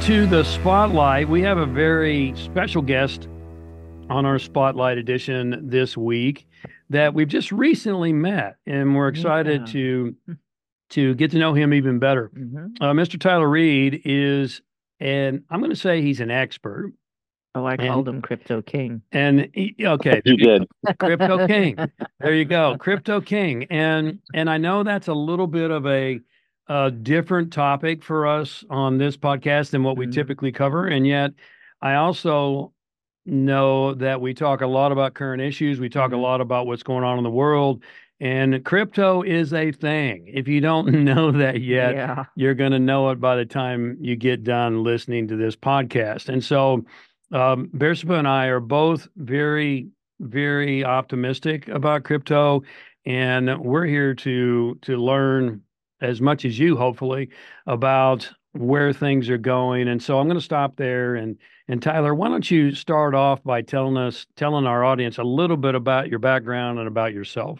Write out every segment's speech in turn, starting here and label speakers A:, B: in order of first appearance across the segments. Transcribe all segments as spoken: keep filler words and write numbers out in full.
A: to the Spotlight. We have a very special guest on our Spotlight edition this week that we've just recently met, and we're excited
B: Yeah.
A: to to get to know him even better.
B: Mhm.
A: Uh, Mister Tyler Reed is, and I'm going to say he's an expert.
B: Oh, I
A: And
B: called him Crypto King.
A: and he, okay, there
C: You
A: you
C: did.
A: go. Crypto King. There you go, Crypto King. And and I know that's a little bit of a, a different topic for us on this podcast than what we
B: Mhm.
A: typically cover, and yet I also know that we talk a lot about current issues. We talk a
B: Mhm.
A: lot about what's going on in the world, and crypto is a thing. If you don't know that yet,
B: Yeah.
A: you're going to know it by the time you get done listening to this podcast. And so, um, Bearsipa and I are both very, very optimistic about crypto, and we're here to to learn as much as you, hopefully, about where things are going. And so I'm going to stop there. And and Tyler, why don't you start off by telling us, telling our audience a little bit about your background and about yourself?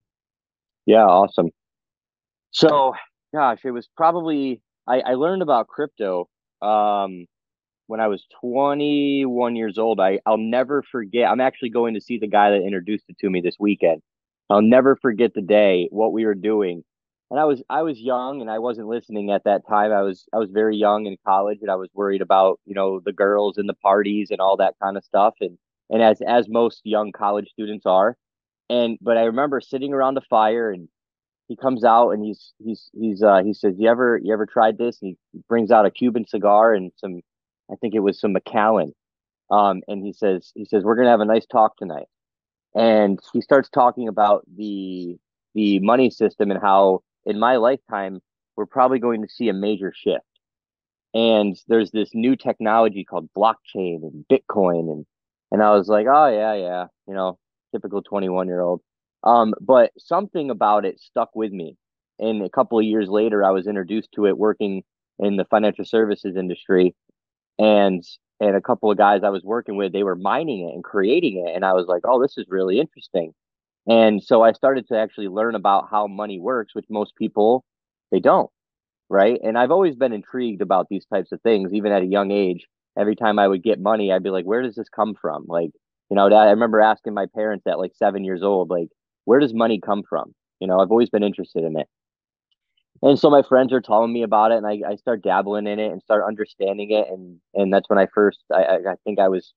C: Yeah, awesome. So, gosh, it was probably I, I learned about crypto um, when I was twenty-one years old. I I'll never forget. I'm actually going to see the guy that introduced it to me this weekend. I'll never forget the day, what we were doing. And I was I was young and I wasn't listening at that time. I was I was very young in college and I was worried about, you know, the girls and the parties and all that kind of stuff. And and as as most young college students are. And but I remember sitting around the fire and he comes out and he's he's he's uh he says, You ever you ever tried this? And he brings out a Cuban cigar and some I think it was some Macallan. Um and he says he says, We're gonna have a nice talk tonight. And he starts talking about the the money system and how in my lifetime we're probably going to see a major shift. And there's this new technology called blockchain and Bitcoin and and I was like, oh yeah, yeah, you know, typical twenty-one year old. Um, but something about it stuck with me. And a couple of years later, I was introduced to it working in the financial services industry, and and a couple of guys I was working with, they were mining it and creating it, and I was like, oh, this is really interesting. And so I started to actually learn about how money works, which most people they don't, right? And I've always been intrigued about these types of things, even at a young age. Every time I would get money, I'd be like, where does this come from? Like, you know, I remember asking my parents at like seven years old, like, where does money come from? You know, I've always been interested in it. And so my friends are telling me about it, and I, I start dabbling in it and start understanding it. And and that's when I first, I, I I think I was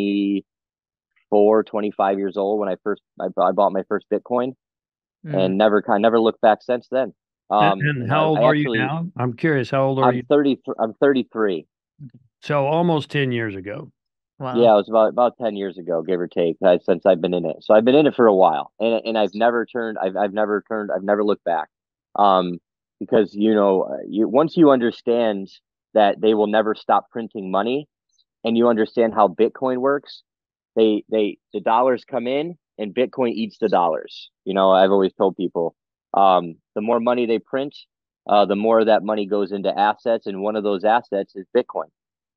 C: twenty-four, twenty-five years old when I first, I, I bought my first Bitcoin
B: Mm.
C: and never kind of never looked back since then.
A: And,
C: Um,
A: and
C: you
A: how
C: know,
A: old
C: I, I
A: are you
C: actually,
A: now? I'm curious, how old are
C: I'm
A: you?
C: thirty, I'm thirty-three.
A: So almost ten years ago.
C: Yeah,
B: Wow.
C: it was about about ten years ago, give or take, uh, since I've been in it. So I've been in it for a while, and and I've never turned, I've I've never turned, I've never looked back, um, because you know, uh, you once you understand that they will never stop printing money, and you understand how Bitcoin works, they they the dollars come in and Bitcoin eats the dollars. You know, I've always told people, um, the more money they print, uh, the more that money goes into assets, and one of those assets is Bitcoin.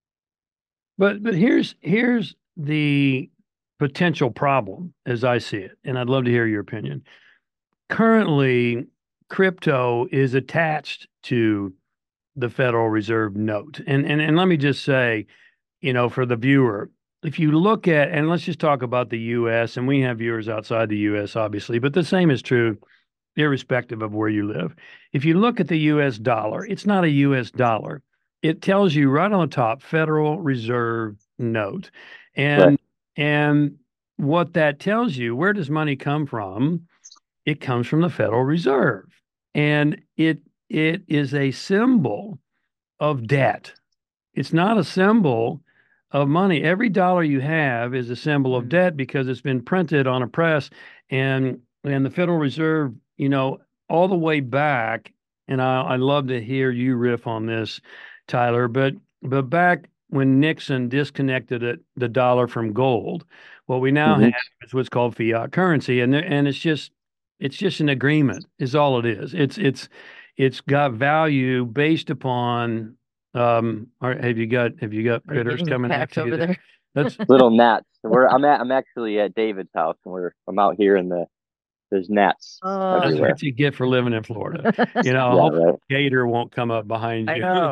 A: But but here's here's the potential problem as I see it, and I'd love to hear your opinion. Currently, crypto is attached to the Federal Reserve note. And and and let me just say, you know, for the viewer, if you look at, and let's just talk about the U S, and we have viewers outside the U S, obviously, but the same is true irrespective of where you live. If you look at the U S dollar, it's not a U S dollar. It tells you right on the top, Federal Reserve note.
C: Right.
A: And and what that tells you, where does money come from? It comes from the Federal Reserve. And it it is a symbol of debt. It's not a symbol of money. Every dollar you have is a symbol of
B: Mm.
A: debt because it's been printed on a press, and and the Federal Reserve, you know, all the way back. And I I love to hear you riff on this, Tyler. But but back when Nixon disconnected it, the dollar from gold, what we now have
C: Hmm.
A: is what's called fiat currency, and there, and it's just it's just an agreement, is all it is. It's it's it's got value based upon um, are, have you got have you got
B: Are you
A: critters
B: getting
A: coming
B: attacked
A: after you
B: over
A: there?
B: there?
A: That's
C: Little gnats. We're I'm at I'm actually at David's house, and we're I'm out here in the There's gnats
B: Oh.
A: That's
C: everywhere.
A: what you get for living in Florida. You know,
C: Yeah,
A: hopefully
C: right.
A: a gator won't come up behind
B: I
A: you.
B: know.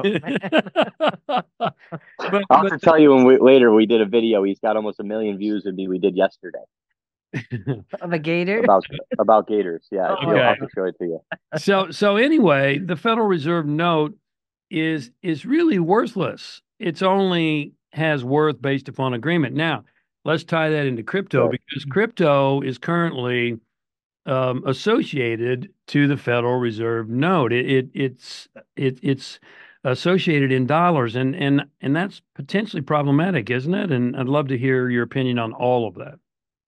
A: But
C: I'll
A: but
C: have to tell you when we later we did a video. He's got almost a million views with me. We did yesterday
B: Of a gator?
C: about about gators. Yeah,
B: Oh,
C: I'll have
A: okay.
C: to show it to you.
A: So so anyway, the Federal Reserve note is is really worthless. It's only has worth based upon agreement. Now, let's tie that into crypto
C: Sure.
A: because crypto is currently um, associated to the Federal Reserve note. It, it it's it, it's associated in dollars, and and and that's potentially problematic, isn't it? And I'd love to hear your opinion on all of that.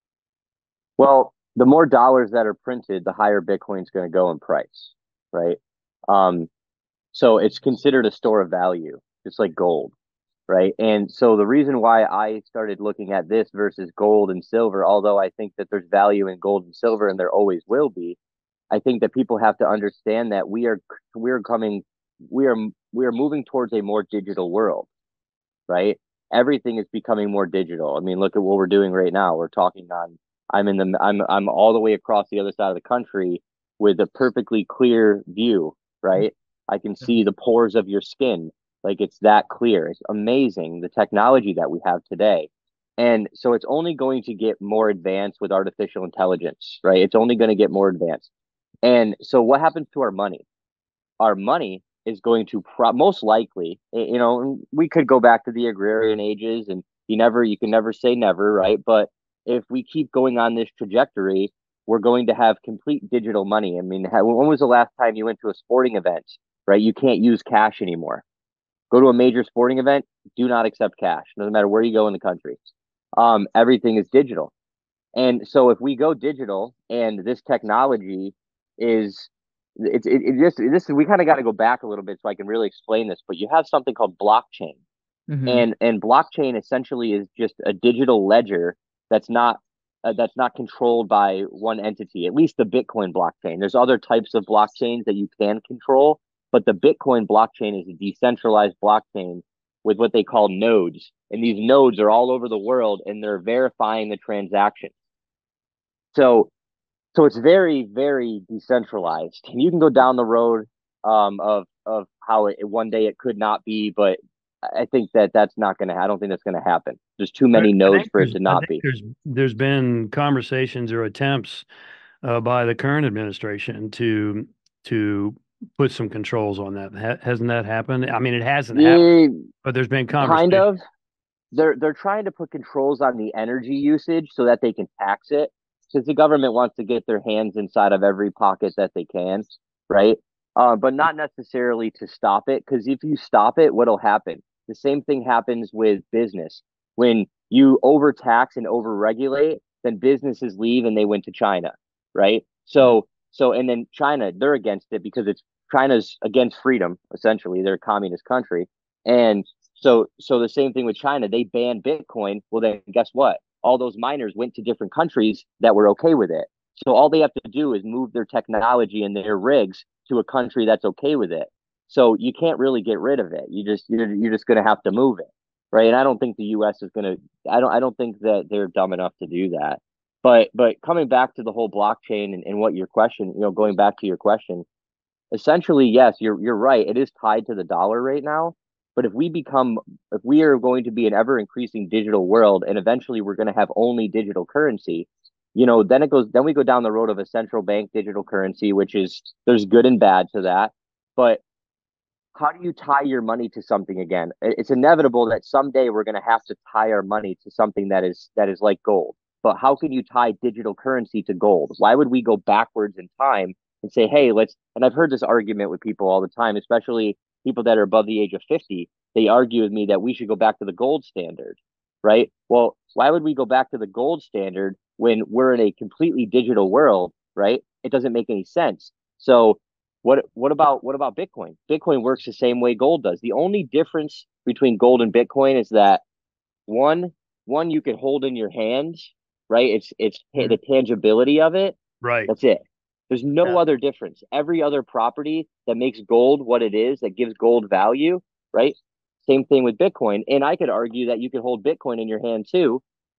C: Well, the more dollars that are printed, the higher Bitcoin's going to go in price, right? Um, so it's considered a store of value, just like gold, right? And so the reason why I started looking at this versus gold and silver, although I think that there's value in gold and silver and there always will be, I think that people have to understand that we are we are coming we are we are moving towards a more digital world, right? Everything is becoming more digital. I mean, look at what we're doing right now. We're talking on I'm in the I'm I'm all the way across the other side of the country with a perfectly clear view, right? I can see the pores of your skin. Like it's that clear. It's amazing the technology that we have today. And so it's only going to get more advanced with artificial intelligence, right? It's only going to get more advanced. And so what happens to our money? Our money is going to pro- most likely, you know, we could go back to the agrarian ages and you never, you can never say never, right? But if we keep going on this trajectory, we're going to have complete digital money. I mean, when was the last time you went to a sporting event, right? You can't use cash anymore. Go to a major sporting event, do not accept cash, no matter where you go in the country. Um, everything is digital. And so if we go digital and this technology is it's it, it just this we kind of got to go back a little bit so I can really explain this, but you have something called blockchain.
B: Mhm.
C: And and blockchain essentially is just a digital ledger that's not uh, that's not controlled by one entity, at least the Bitcoin blockchain. There's other types of blockchains that you can control, but the Bitcoin blockchain is a decentralized blockchain with what they call nodes. And these nodes are all over the world and they're verifying the transaction. So so it's very, very decentralized. And you can go down the road um, of of how it, one day it could not be, but I think that that's not going to. I don't think that's going to happen. There's too
A: I
C: many
A: I
C: nodes
A: think
C: for it
A: there's
C: to
A: I
C: not
A: think
C: be.
A: there's there's been conversations or attempts uh, by the current administration to to put some controls on that. Ha- hasn't that happened? I mean, it hasn't happened,
C: Yeah,
A: but there's been
C: kind
A: conversation.
C: of. They're they're trying to put controls on the energy usage so that they can tax it, because the government wants to get their hands inside of every pocket that they can, right? Uh, but not necessarily to stop it, because if you stop it, what'll happen? The same thing happens with business. When you overtax and overregulate, then businesses leave and they went to China, right? So so and then China, they're against it because it's China's against freedom, essentially. They're a communist country. And so so the same thing with China. They banned Bitcoin. Well, then guess what? All those miners went to different countries that were okay with it. So all they have to do is move their technology and their rigs to a country that's okay with it. So you can't really get rid of it. You just you're, you're just going to have to move it, right? And I don't think the U S is going to. I don't I don't think that they're dumb enough to do that. But but coming back to the whole blockchain and, and what your question, you know, going back to your question, essentially, yes, you're you're right. It is tied to the dollar right now. But if we become, if we are going to be an ever increasing digital world, and eventually we're going to have only digital currency, you know, then it goes, then we go down the road of a central bank digital currency, which is there's good and bad to that. But how do you tie your money to something again? It's inevitable that someday we're going to have to tie our money to something that is that is like gold. But how can you tie digital currency to gold? Why would we go backwards in time and say, hey, let's, and I've heard this argument with people all the time, especially people that are above the age of fifty. They argue with me that we should go back to the gold standard, right? Well, why would we go back to the gold standard when we're in a completely digital world, right? It doesn't make any sense. So what what about what about Bitcoin? Bitcoin works the same way gold does. The only difference between gold and Bitcoin is that one one you can hold in your hands, right? It's it's
A: Mhm.
C: the tangibility of it.
A: Right.
C: That's it. There's no
B: Yeah.
C: other difference. Every other property that makes gold what it is, that gives gold value, right? Same thing with Bitcoin. And I could argue that you could hold Bitcoin in your hand too,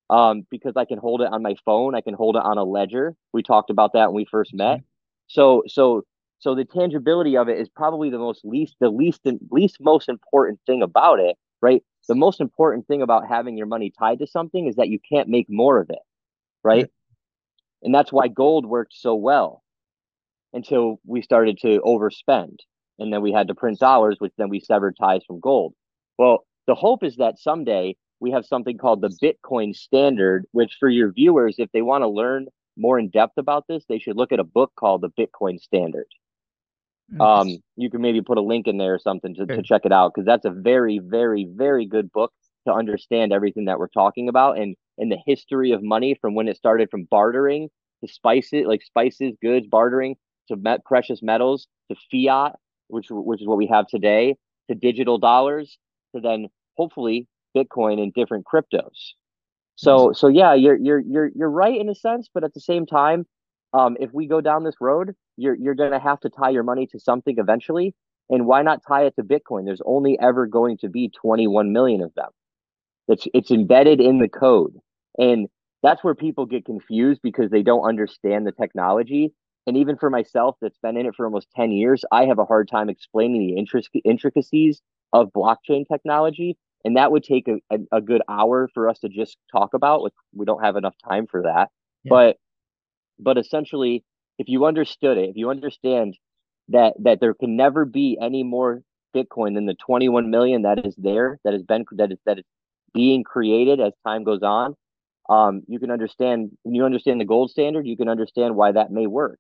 C: um, because I can hold it on my phone. I can hold it on a ledger. We talked about that when we first met. So, so, so the tangibility of it is probably the most least, the least, least most important thing about it, right? The most important thing about having your money tied to something is that you can't make more of it, right? Mm-hmm. And that's why gold worked so well until we started to overspend. And then we had to print dollars, which then we severed ties from gold. Well, the hope is that someday we have something called the Bitcoin standard, which for your viewers, if they want to learn more in depth about this, they should look at a book called the Bitcoin Standard. Mm-hmm. Um, you can maybe put a link in there or something to, to check it out, because that's a very, very, very good book to understand everything that we're talking about, and, and the history of money from when it started from bartering to spices, like spices, goods, bartering, to met precious metals, to fiat, which which is what we have today, to digital dollars, to then hopefully Bitcoin and different cryptos. So so yeah, you're you're you're you're right in a sense, but at the same time, um, if we go down this road, you're you're gonna have to tie your money to something eventually. And why not tie it to Bitcoin? There's only ever going to be twenty-one million of them. It's it's embedded in the code. And that's where people get confused because they don't understand the technology. And even for myself, that's been in it for almost ten years, I have a hard time explaining the intric- intricacies of blockchain technology. And that would take a, a, a good hour for us to just talk about. Like, we don't have enough time for that. Yeah. But but essentially, if you understood it, if you understand that that there can never be any more Bitcoin than the twenty-one million that is there, that has been that is that is being created as time goes on, um, you can understand, when you understand the gold standard, you can understand why that may work.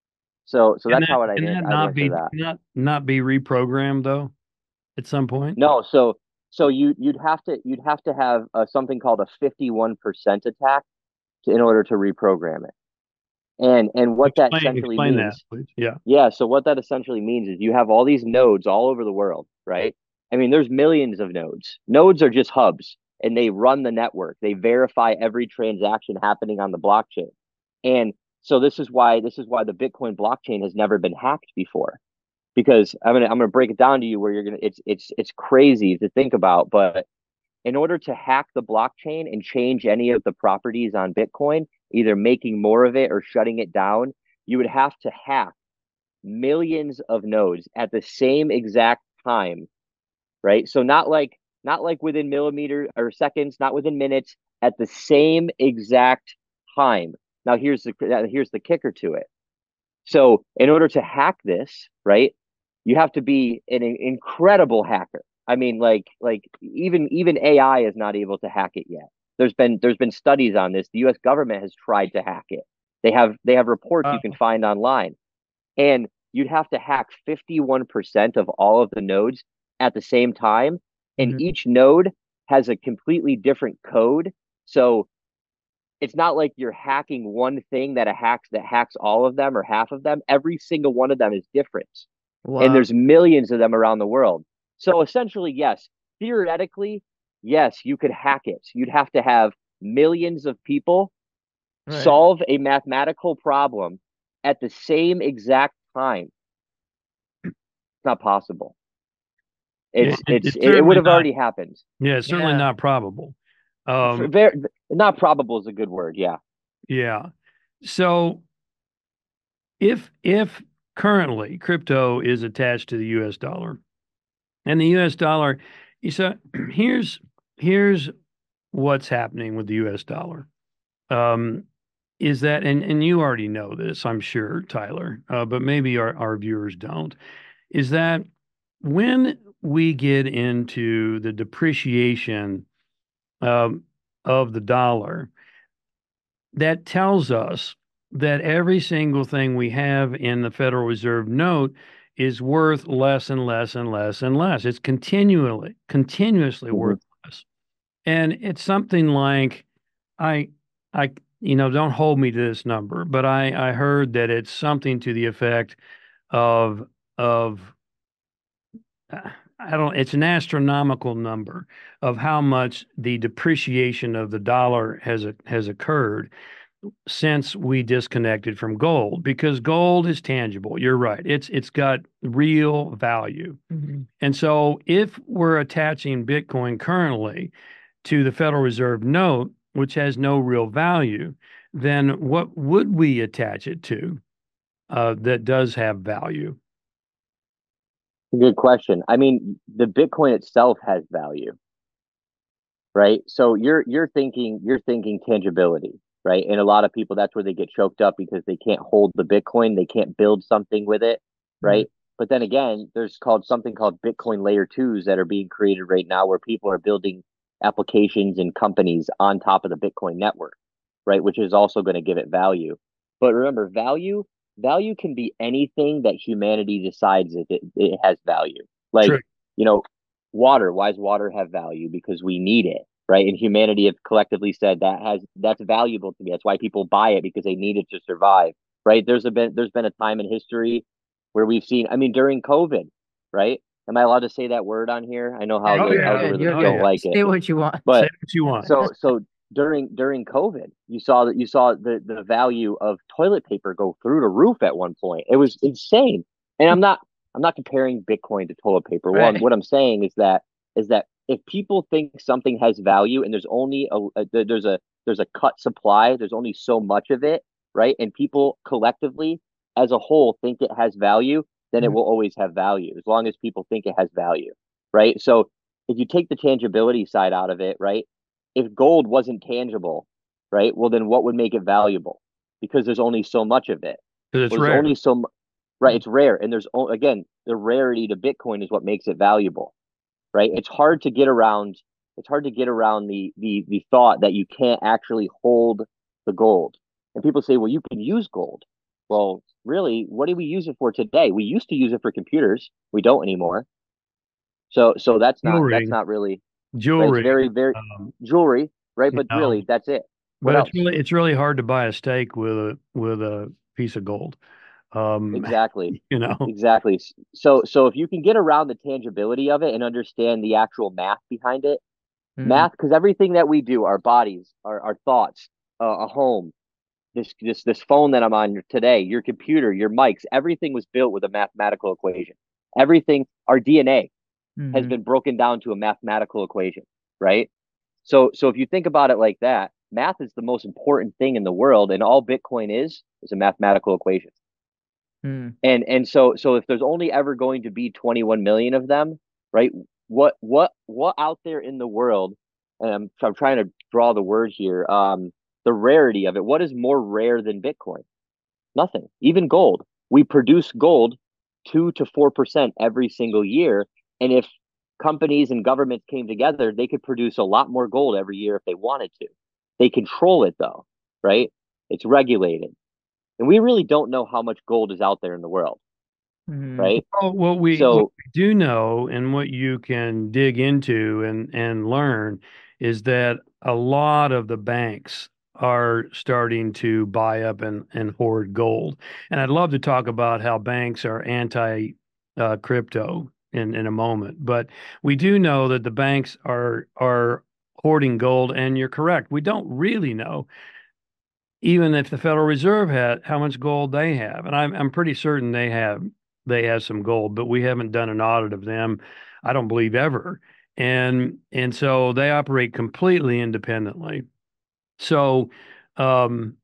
C: So so
A: can
C: that's
A: that,
C: how would I,
A: can that
C: I'd
A: not
C: answer
A: be
C: that.
A: not not be reprogrammed though at some point?
C: No, so so you you'd have to you'd have to have uh, something called a fifty-one percent attack to, in order to reprogram it. And and what
A: explain,
C: that essentially
A: explain
C: means,
A: that, please. Yeah.
C: Yeah, so what that essentially means is you have all these nodes all over the world, right? I mean, there's millions of nodes. Nodes are just hubs, and they run the network. They verify every transaction happening on the blockchain. And so this is why this is why the Bitcoin blockchain has never been hacked before. Because I'm gonna I'm gonna break it down to you where you're gonna it's it's it's crazy to think about, but in order to hack the blockchain and change any of the properties on Bitcoin, either making more of it or shutting it down, you would have to hack millions of nodes at the same exact time, right? So not like not like within millimeters or seconds, not within minutes, at the same exact time. Now here's the here's the kicker to it. So in order to hack this, right, you have to be an incredible hacker. I mean, like like even even A I is not able to hack it yet. There's been there's been studies on this. The U S government has tried to hack it. They have they have reports uh, you can find online. And you'd have to hack fifty-one percent of all of the nodes at the same time. And mm-hmm. each node has a completely different code. So it's not like you're hacking one thing that a hacks that hacks all of them or half of them. Every single one of them is different. Wow. And there's millions of them around the world. So essentially, yes, theoretically, yes, you could hack it. You'd have to have millions of people right. solve a mathematical problem at the same exact time. It's not possible. It's it, it's, it's it, it would have not, already happened.
A: Yeah, it's certainly yeah. not probable.
C: Um, very, not probable is a good word. Yeah.
A: Yeah. So if if currently crypto is attached to the U S dollar, and the U S dollar, so here's here's what's happening with the U S dollar. Um, is that, and, and you already know this, I'm sure, Tyler, uh, but maybe our, our viewers don't, is that when we get into the depreciation um, of the dollar, that tells us that every single thing we have in the Federal Reserve note is worth less and less and less and less. It's continually, continuously mm-hmm. worth less. And it's something like, I, I, you know, don't hold me to this number, but I, I heard that it's something to the effect of, of, I don't, it's an astronomical number of how much the depreciation of the dollar has, has occurred since we disconnected from gold, because gold is tangible. You're right. It's, it's got real value. Mm-hmm. And so if we're attaching Bitcoin currently to the Federal Reserve note, which has no real value, then what would we attach it to uh, that does have value?
C: Good question. I mean, the Bitcoin itself has value, right? So you're you're thinking you're thinking tangibility, right? And a lot of people, that's where they get choked up because they can't hold the Bitcoin, they can't build something with it, right? Mm-hmm. But then again, there's called something called Bitcoin layer twos that are being created right now where people are building applications and companies on top of the Bitcoin network, right? Which is also going to give it value. But remember, value value can be anything that humanity decides it, it, it has value. Like, True. you know, water. Why does water have value? Because we need it, right? And humanity have collectively said that has that's valuable to me. That's why people buy it, because they need it to survive, right? There's a been there's been a time in history where we've seen, I mean, during COVID, right? Am I allowed to say that word on here? I know how
A: oh,
C: the
A: yeah.
C: algorithms don't
A: yeah.
C: like
B: Say
C: it.
B: Say what you want.
C: But
A: say what you want.
C: So so during during COVID, you saw that you saw the the value of toilet paper go through the roof at one point. It was insane. And I'm not I'm not comparing Bitcoin to toilet paper. Right. One, what I'm saying is that is that if people think something has value and there's only a, a there's a there's a cut supply, there's only so much of it, right? And people collectively as a whole think it has value, then it will always have value as long as people think it has value, right? So if you take the tangibility side out of it, right? If gold wasn't tangible, right? Well, then what would make it valuable? Because there's only so much of it.
A: Because it's
C: well,
A: rare.
C: Only so, right? It's rare, and there's again the rarity to Bitcoin is what makes it valuable, right? It's hard to get around. It's hard to get around the the the thought that you can't actually hold the gold. And people say, well, you can use gold. Well, really, what do we use it for today? We used to use it for computers. We don't anymore. So, so that's not
A: jewelry.
C: that's not really
A: jewelry.
C: Right? It's very, very um, jewelry, right? But know, really, that's it. What
A: but
C: else?
A: it's really it's really hard to buy a steak with a with a piece of gold. Um,
C: exactly.
A: You know,
C: exactly. So, so if you can get around the tangibility of it and understand the actual math behind it, mm. math, because everything that we do, our bodies, our our thoughts, uh, a home, this this this phone that I'm on today, your computer, your mics, everything was built with a mathematical equation. Everything, our D N A mm-hmm. has been broken down to a mathematical equation, right? So, so if you think about it like that, math is the most important thing in the world, and all Bitcoin is is a mathematical equation. Mm. And and so so if there's only ever going to be twenty-one million of them, right? What what what out there in the world? And I'm I'm trying to draw the word here. Um, the rarity of it. What is more rare than Bitcoin? Nothing. Even gold. We produce gold two to four percent every single year, and if companies and governments came together, they could produce a lot more gold every year if they wanted to. They control it though, right? It's regulated. And we really don't know how much gold is out there in the world, mm-hmm. right?
A: Well, what we, so, what we do know and what you can dig into and, and learn is that a lot of the banks are starting to buy up and, and hoard gold. And I'd love to talk about how banks are anti uh, crypto in, in a moment. But we do know that the banks are are hoarding gold, and you're correct. We don't really know, even if the Federal Reserve had, how much gold they have. And I'm I'm pretty certain they have they have some gold, but we haven't done an audit of them, I don't believe, ever. And and so they operate completely independently. So um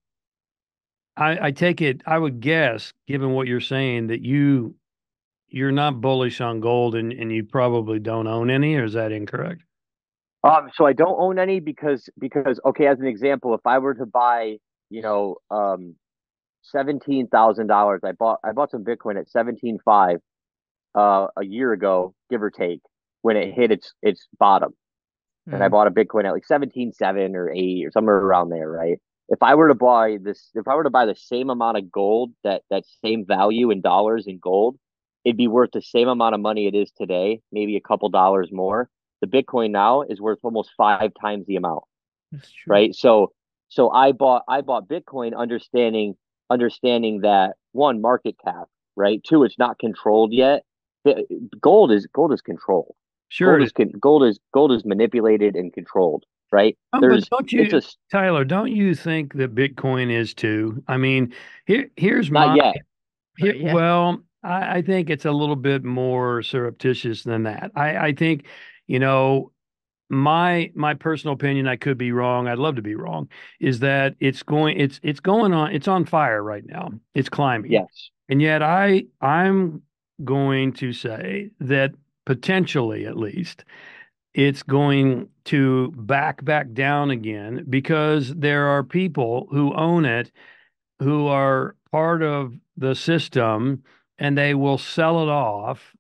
A: I, I take it, I would guess, given what you're saying, that you you're not bullish on gold, and, and you probably don't own any, or is that incorrect?
C: Um, so I don't own any because because okay, as an example, if I were to buy, you know, um, seventeen thousand dollars, I bought I bought some Bitcoin at seventeen five, uh, a year ago, give or take, when it hit its its bottom, mm. and I bought a Bitcoin at like seventeen seven or eight or somewhere around there, right? If I were to buy this, if I were to buy the same amount of gold, that that same value in dollars in gold, it'd be worth the same amount of money it is today, maybe a couple dollars more. The Bitcoin now is worth almost five times the amount, right? So, so I bought I bought Bitcoin, understanding understanding that one, market cap, right? Two, it's not controlled yet. Gold is gold is controlled.
A: Sure,
C: gold is gold is gold is manipulated and controlled, right?
A: Um, There's, but don't you, a, Tyler? Don't you think that Bitcoin is too? I mean, here here's
C: not
A: my
C: yet.
A: Here, yet. Well, I, I think it's a little bit more surreptitious than that. I, I think, you know, my my personal opinion, I could be wrong. I'd love to be wrong, is that it's going it's it's going on it's on fire right now. It's climbing.
C: Yes.
A: And yet I I'm going to say that potentially at least it's going to back back down again because there are people who own it who are part of the system and they will sell it off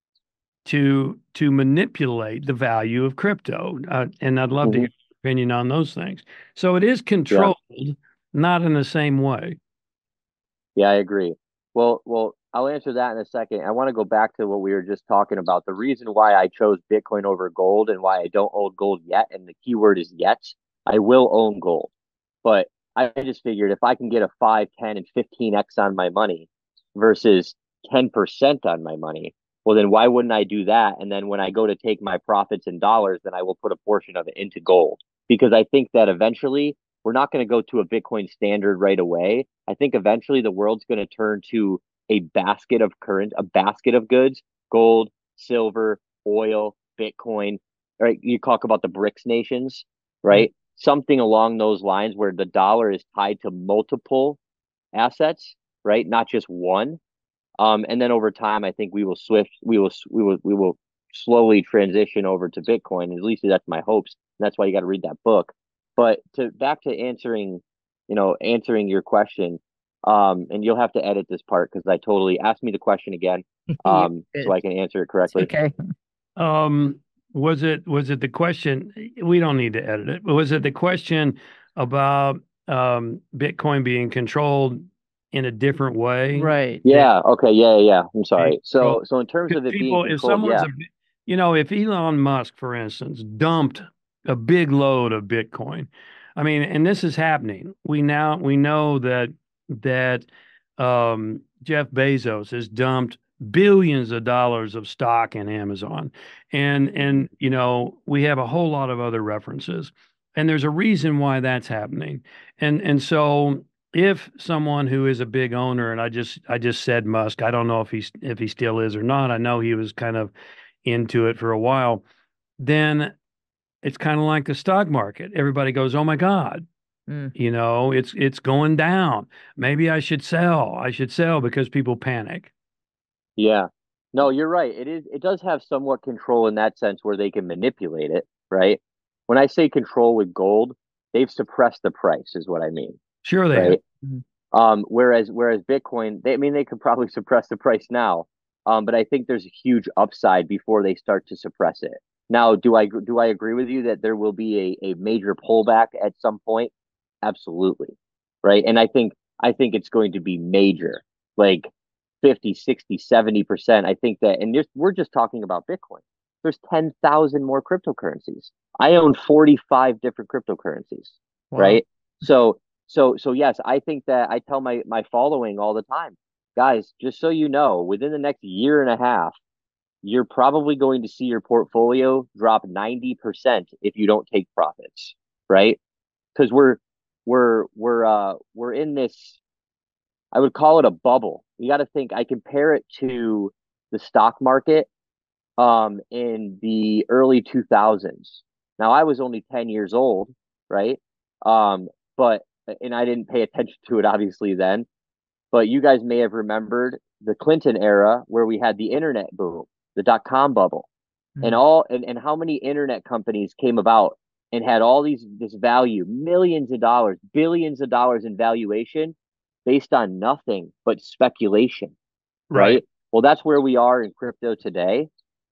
A: to to manipulate the value of crypto. Uh, and I'd love to
C: Hmm.
A: hear your opinion on those things. So it is
C: Yeah.
A: controlled, not in the same way.
C: Yeah, I agree. Well, well, I'll answer that in a second. I want to go back to what we were just talking about. The reason why I chose Bitcoin over gold and why I don't own gold yet, and the key word is yet, I will own gold. But I just figured if I can get a five, ten, and fifteen x on my money versus ten percent on my money, well, then why wouldn't I do that? And then when I go to take my profits in dollars, then I will put a portion of it into gold because I think that eventually we're not going to go to a Bitcoin standard right away. I think eventually the world's going to turn to a basket of current, a basket of goods, gold, silver, oil, Bitcoin, right? You talk about the BRICS nations, right? Something along those lines where the dollar is tied to multiple assets, right? Not just one. Um, and then over time, I think we will swift, we will, we will, we will slowly transition over to Bitcoin. At least that's my hopes. And that's why you got to read that book. But to back to answering, you know, answering your question, um, and you'll have to edit this part because I totally asked me the question again, um, so I can answer it correctly.
B: Okay.
A: Um, was it was it the question? We don't need to edit it. But was it the question about um, Bitcoin being controlled in a different way?
B: Right.
C: Yeah. Okay. Yeah. Yeah. I'm sorry.
A: Control.
C: So, so in terms
A: Because
C: of it being
A: people, if
C: controlled,
A: someone's
C: yeah,
A: a, you know, if Elon Musk, for instance, dumped a big load of Bitcoin, I mean, and this is happening. We now we know that that um, Jeff Bezos has dumped billions of dollars of stock in Amazon, and and you know we have a whole lot of other references, and there's a reason why that's happening, and and so if someone who is a big owner, and I just I just said Musk, I don't know if he's if he still is or not. I know he was kind of into it for a while. Then it's kind of like the stock market. Everybody goes, "Oh my God,
B: Mm.
A: you know, it's it's going down. Maybe I should sell. I should sell because people panic."
C: yeah. No, you're right. It is, it does have somewhat control in that sense where they can manipulate it, right? When I say control with gold, they've suppressed the price, is what I mean,
A: Sure, they have.
C: right? Um, whereas whereas Bitcoin, they I mean they could probably suppress the price now, um, but I think there's a huge upside before they start to suppress it. Now, do I do I agree with you that there will be a, a major pullback at some point? Absolutely, right? And I think I think it's going to be major, like fifty, sixty, seventy percent. I think that, and just, we're just talking about Bitcoin. There's ten thousand more cryptocurrencies. I own forty-five different cryptocurrencies,
B: Wow.
C: right? So so so yes, I think that I tell my my following all the time, guys, just so you know, within the next year and a half, you're probably going to see your portfolio drop ninety percent if you don't take profits, right? Because we're we're we're uh we're in this, I would call it a bubble. You got to think, I compare it to the stock market um in the early two thousands. Now I was only ten years old, right? Um but and I didn't pay attention to it obviously then, but you guys may have remembered the Clinton era where we had the internet boom, the dot com bubble, and
B: Mm.
C: all and, and how many internet companies came about and had all these this value, millions of dollars, billions of dollars in valuation based on nothing but speculation,
A: Right.
C: right? Well, that's where we are in crypto today.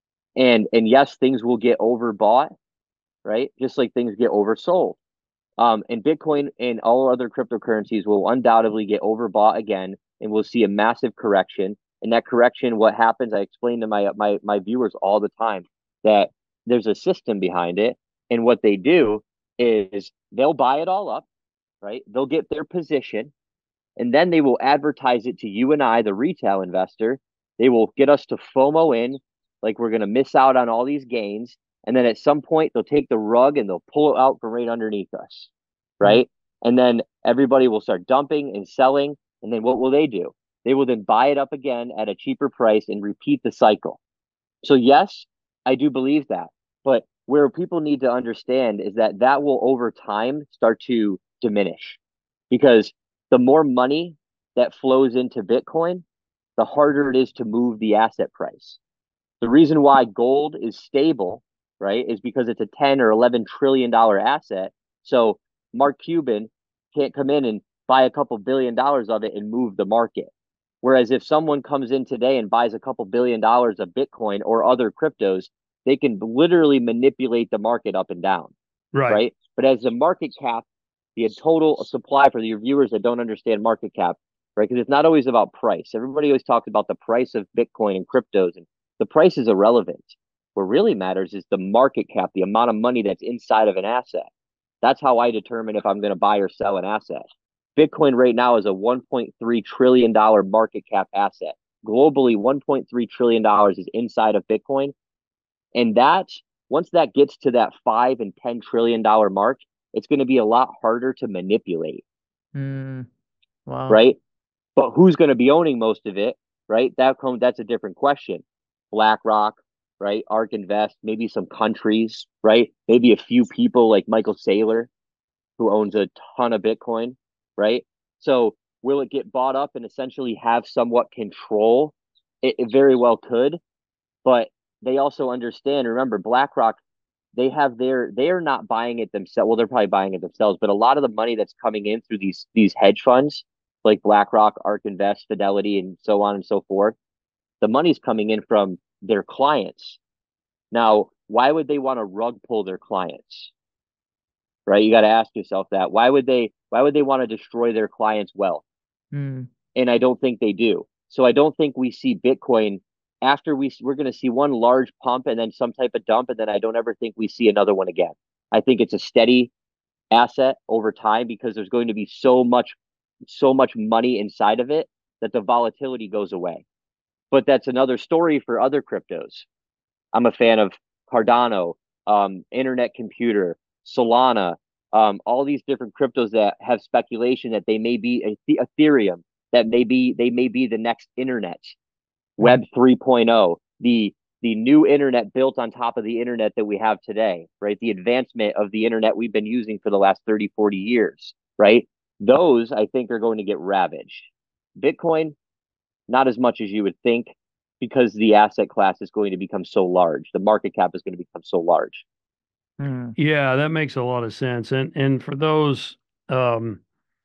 C: And and yes, things will get overbought, right? Just like things get oversold. Um, and Bitcoin and all other cryptocurrencies will undoubtedly get overbought again, and we'll see a massive correction. And that correction, what happens? I explain to my my my viewers all the time that there's a system behind it, and what they do is they'll buy it all up, right? They'll get their position, and then they will advertise it to you and I, the retail investor. They will get us to FOMO in, like we're going to miss out on all these gains. And then at some point, they'll take the rug and they'll pull it out from right underneath us,
B: Mm.
C: right? And then everybody will start dumping and selling. And then what will they do? They will then buy it up again at a cheaper price and repeat the cycle. So, yes, I do believe that. But where people need to understand is that that will over time start to diminish, because the more money that flows into Bitcoin, the harder it is to move the asset price. The reason why gold is stable, right, is because it's a ten or eleven trillion dollar asset. So Mark Cuban can't come in and buy a couple billion dollars of it and move the market. Whereas if someone comes in today and buys a couple billion dollars of Bitcoin or other cryptos, they can literally manipulate the market up and down,
A: Right.
C: right? But as the market cap, the total supply, for your viewers that don't understand market cap, right? Because it's not always about price. Everybody always talks about the price of Bitcoin and cryptos, and the price is irrelevant. What really matters is the market cap, the amount of money that's inside of an asset. That's how I determine if I'm going to buy or sell an asset. Bitcoin right now is a one point three trillion dollars market cap asset. Globally, one point three trillion dollars is inside of Bitcoin. And that, once that gets to that five and ten trillion dollar mark, it's going to be a lot harder to manipulate.
B: Mm, wow.
C: Right? But who's going to be owning most of it? Right? That come, that's a different question. BlackRock, right? ARK Invest, maybe some countries, right? Maybe a few people like Michael Saylor, who owns a ton of Bitcoin, right? So will it get bought up and essentially have somewhat control? It, it very well could, but they also understand. Remember, BlackRock, they have their, they are not buying it themselves. Well, they're probably buying it themselves, but a lot of the money that's coming in through these these hedge funds, like BlackRock, ARK Invest, Fidelity, and so on and so forth, the money's coming in from their clients. Now, why would they want to rug pull their clients? Right? You got to ask yourself that. Why would they why would they want to destroy their clients' wealth?
B: Mm.
C: And I don't think they do. So I don't think we see Bitcoin after we we're going to see one large pump and then some type of dump, and then I don't ever think we see another one again. I think it's a steady asset over time because there's going to be so much so much money inside of it that the volatility goes away. But that's another story for other cryptos. I'm a fan of Cardano, um, Internet Computer, Solana, um, all these different cryptos that have speculation that they may be a, Ethereum, that may be they may be the next internet, Web three point oh, the the new internet built on top of the internet that we have today, right? The advancement of the internet we've been using for the last thirty, forty years, right? Those I think are going to get ravaged. Bitcoin, not as much as you would think, because the asset class is going to become so large. The market cap is going to become so large.
B: Mm.
A: Yeah, that makes a lot of sense. And and for those um,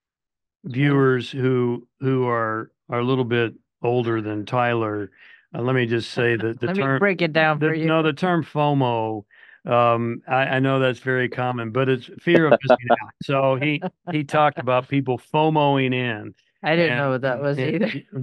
A: viewers who who are are a little bit older than Tyler, uh, let me just say that the
B: Let
A: term
B: me break it down
A: the,
B: for you.
A: no, the term FOMO, um, I, I know that's very common, but it's fear of missing out. So he he talked about people FOMOing in.
B: I didn't
A: And,
B: know what that was
A: and,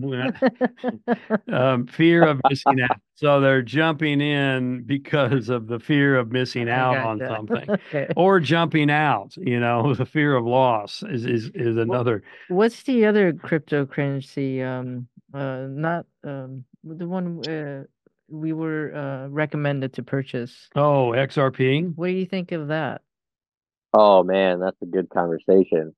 B: either.
A: um, fear of missing out. So they're jumping in because of the fear of missing
B: I
A: out on
B: gotcha.
A: something,
B: Okay.
A: or jumping out. You know, the fear of loss is is is another.
B: What's the other cryptocurrency? Um, uh, not um, the one uh, we were uh recommended to purchase.
A: Oh, X R P.
B: What do you think of that?
C: Oh man, that's a good conversation.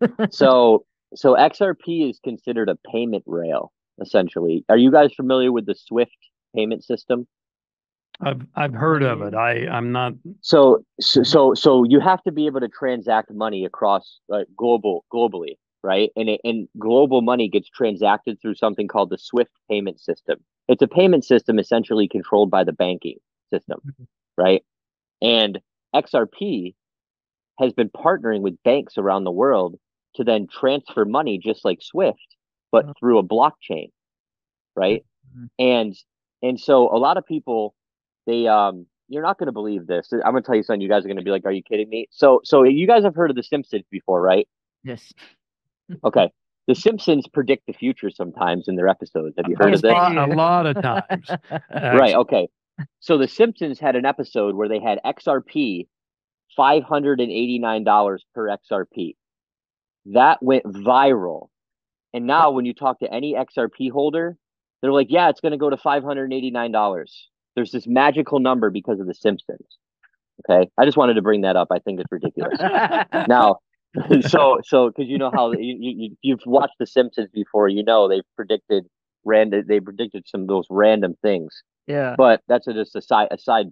C: So so X R P is considered a payment rail, essentially. Are you guys familiar with the SWIFT payment system?
A: I've I've heard of it. I I'm not.
C: So so so, so you have to be able to transact money across uh, global globally, right? And it, and global money gets transacted through something called the SWIFT payment system. It's a payment system essentially controlled by the banking system, right? And X R P has been partnering with banks around the world to then transfer money just like SWIFT, but
B: Oh.
C: through a blockchain, right?
B: Mhm.
C: And and so a lot of people, they um you're not going to believe this. I'm going to tell you something. You guys are going to be like, "Are you kidding me?" So so you guys have heard of the Simpsons before, right?
B: Yes.
C: Okay. The Simpsons predict the future sometimes in their episodes. Have you heard
A: A
C: of this?
A: lot, a lot of times.
C: Right.
A: Actually.
C: Okay. So the Simpsons had an episode where they had X R P, five hundred eighty-nine dollars per X R P. That went viral. And now when you talk to any X R P holder, they're like, yeah, it's going to go to five hundred eighty-nine dollars. There's this magical number because of the Simpsons. Okay. I just wanted to bring that up. I think it's ridiculous. Now, so, so, because you know how you, you, you've watched the Simpsons before, you know, they predicted random, they predicted some of those random things,
B: Yeah.
C: but that's a, just a side, a side bit.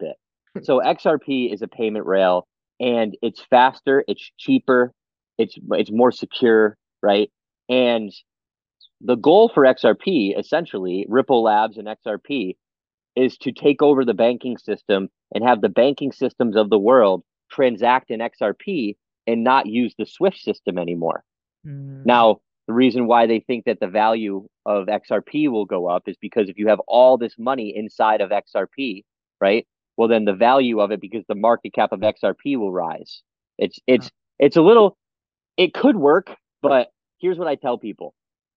C: So X R P is a payment rail, and it's faster, it's cheaper, it's it's more secure, right? And the goal for X R P, essentially, Ripple Labs and X R P, is to take over the banking system and have the banking systems of the world transact in X R P and not use the SWIFT system anymore.
B: Mm.
C: Now, the reason why they think that the value of X R P will go up is because if you have all this money inside of X R P, right? Well, then the value of it, because the market cap of X R P will rise. It's it's it's a little, it could work, but here's what I tell people.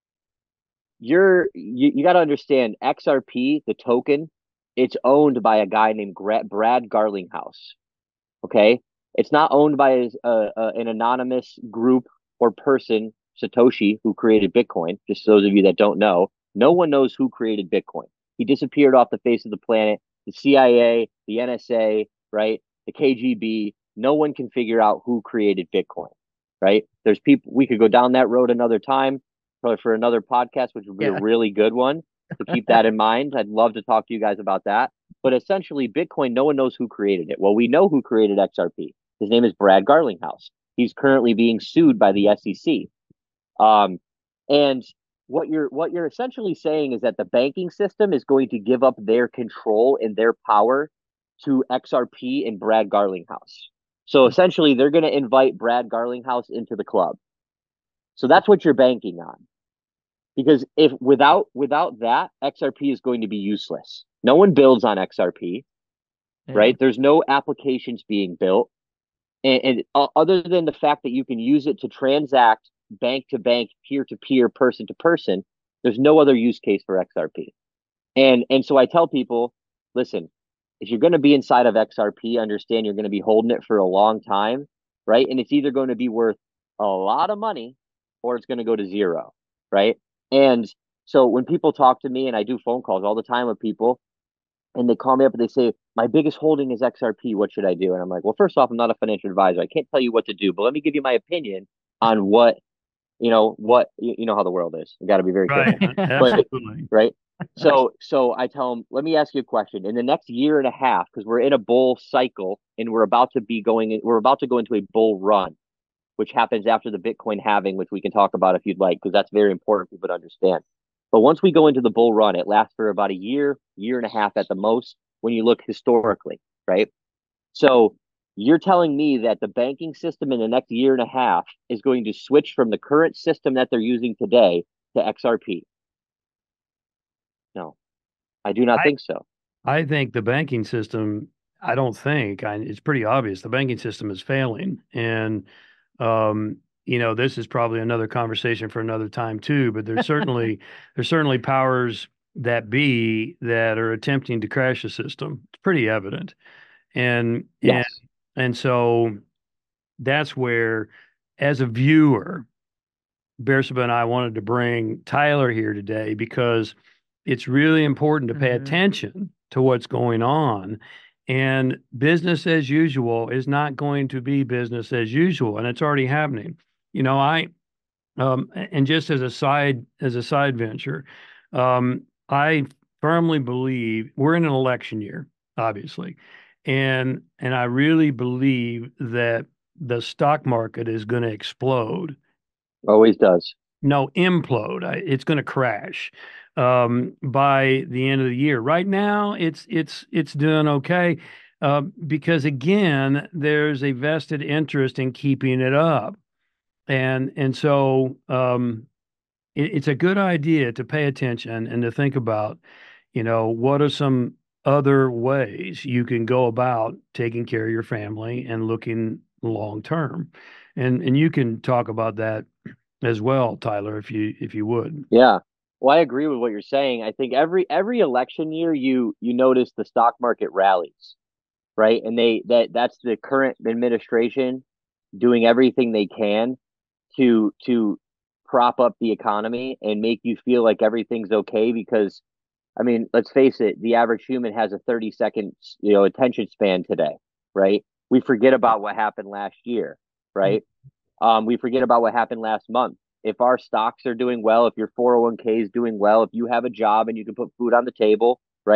C: You're you, you got to understand X R P, the token, it's owned by a guy named Brad Garlinghouse. Okay, it's not owned by a, a, an anonymous group or person, Satoshi, who created Bitcoin. Just those of you that don't know, no one knows who created Bitcoin. He disappeared off the face of the planet. The C I A, the N S A, right? The K G B. No one can figure out who created Bitcoin, right? There's people, we could go down that road another time, probably for another podcast, which would be yeah. a really good one. So keep that in mind. I'd love to talk to you guys about that. But essentially, Bitcoin, no one knows who created it. Well, we know who created X R P. His name is Brad Garlinghouse. He's currently being sued by the S E C. Um, and what you're what you're essentially saying is that the banking system is going to give up their control and their power to X R P and Brad Garlinghouse. So essentially, they're going to invite Brad Garlinghouse into the club. So that's what you're banking on. Because if without without that, X R P is going to be useless. No one builds on X R P, yeah. right? There's no applications being built. And, and uh, other than the fact that you can use it to transact bank to bank, peer to peer, person to person, there's no other use case for X R P. And and so I tell people, listen, if you're going to be inside of X R P, understand you're going to be holding it for a long time, right? And it's either going to be worth a lot of money or it's going to go to zero, right? And so when people talk to me, and I do phone calls all the time with people, and they call me up and they say, my biggest holding is X R P. What should I do? And I'm like, well, first off, I'm not a financial advisor. I can't tell you what to do, but let me give you my opinion on what, you know, what, you, you know how the world is. You got to be very
A: right.
C: careful.
A: Absolutely.
C: But, right. So, so I tell them, let me ask you a question. In the next year and a half, because we're in a bull cycle and we're about to be going, we're about to go into a bull run, which happens after the Bitcoin halving, which we can talk about if you'd like, because that's very important for people to understand. But once we go into the bull run, it lasts for about a year, year and a half at the most, when you look historically, right? So you're telling me that the banking system in the next year and a half is going to switch from the current system that they're using today to X R P? No, I do not
A: I,
C: think so.
A: I think the banking system, I don't think, I, it's pretty obvious the banking system is failing. And, um, you know, this is probably another conversation for another time too, but there's certainly, there's certainly powers that be that are attempting to crash the system. It's pretty evident. And,
C: Yes.
A: and, and so that's where, as a viewer, Beersheba and I wanted to bring Tyler here today because it's really important to pay
B: Mhm.
A: attention to what's going on. And business as usual is not going to be business as usual, and it's already happening. You know, I um, and just as a side as a side venture, um, I firmly believe we're in an election year, obviously, and and I really believe that the stock market is going to explode.
C: Always does.
A: No, implode. I, it's going to crash um, by the end of the year. Right now, it's it's it's doing okay uh, because again, there's a vested interest in keeping it up, and and so um, it, it's a good idea to pay attention and to think about, you know, what are some other ways you can go about taking care of your family and looking long term, and and you can talk about that as well, Tyler, if you if you would.
C: Yeah. Well, I agree with what you're saying. I think every every election year you you notice the stock market rallies, right? And they that that's the current administration doing everything they can to to prop up the economy and make you feel like everything's okay because I mean, let's face it, the average human has a thirty second, you know, attention span today, right? We forget about what happened last year, right? Um, we forget about what happened last month. If our stocks are doing well, if your four oh one k is doing well, if you have a job and you can put food on the table, right?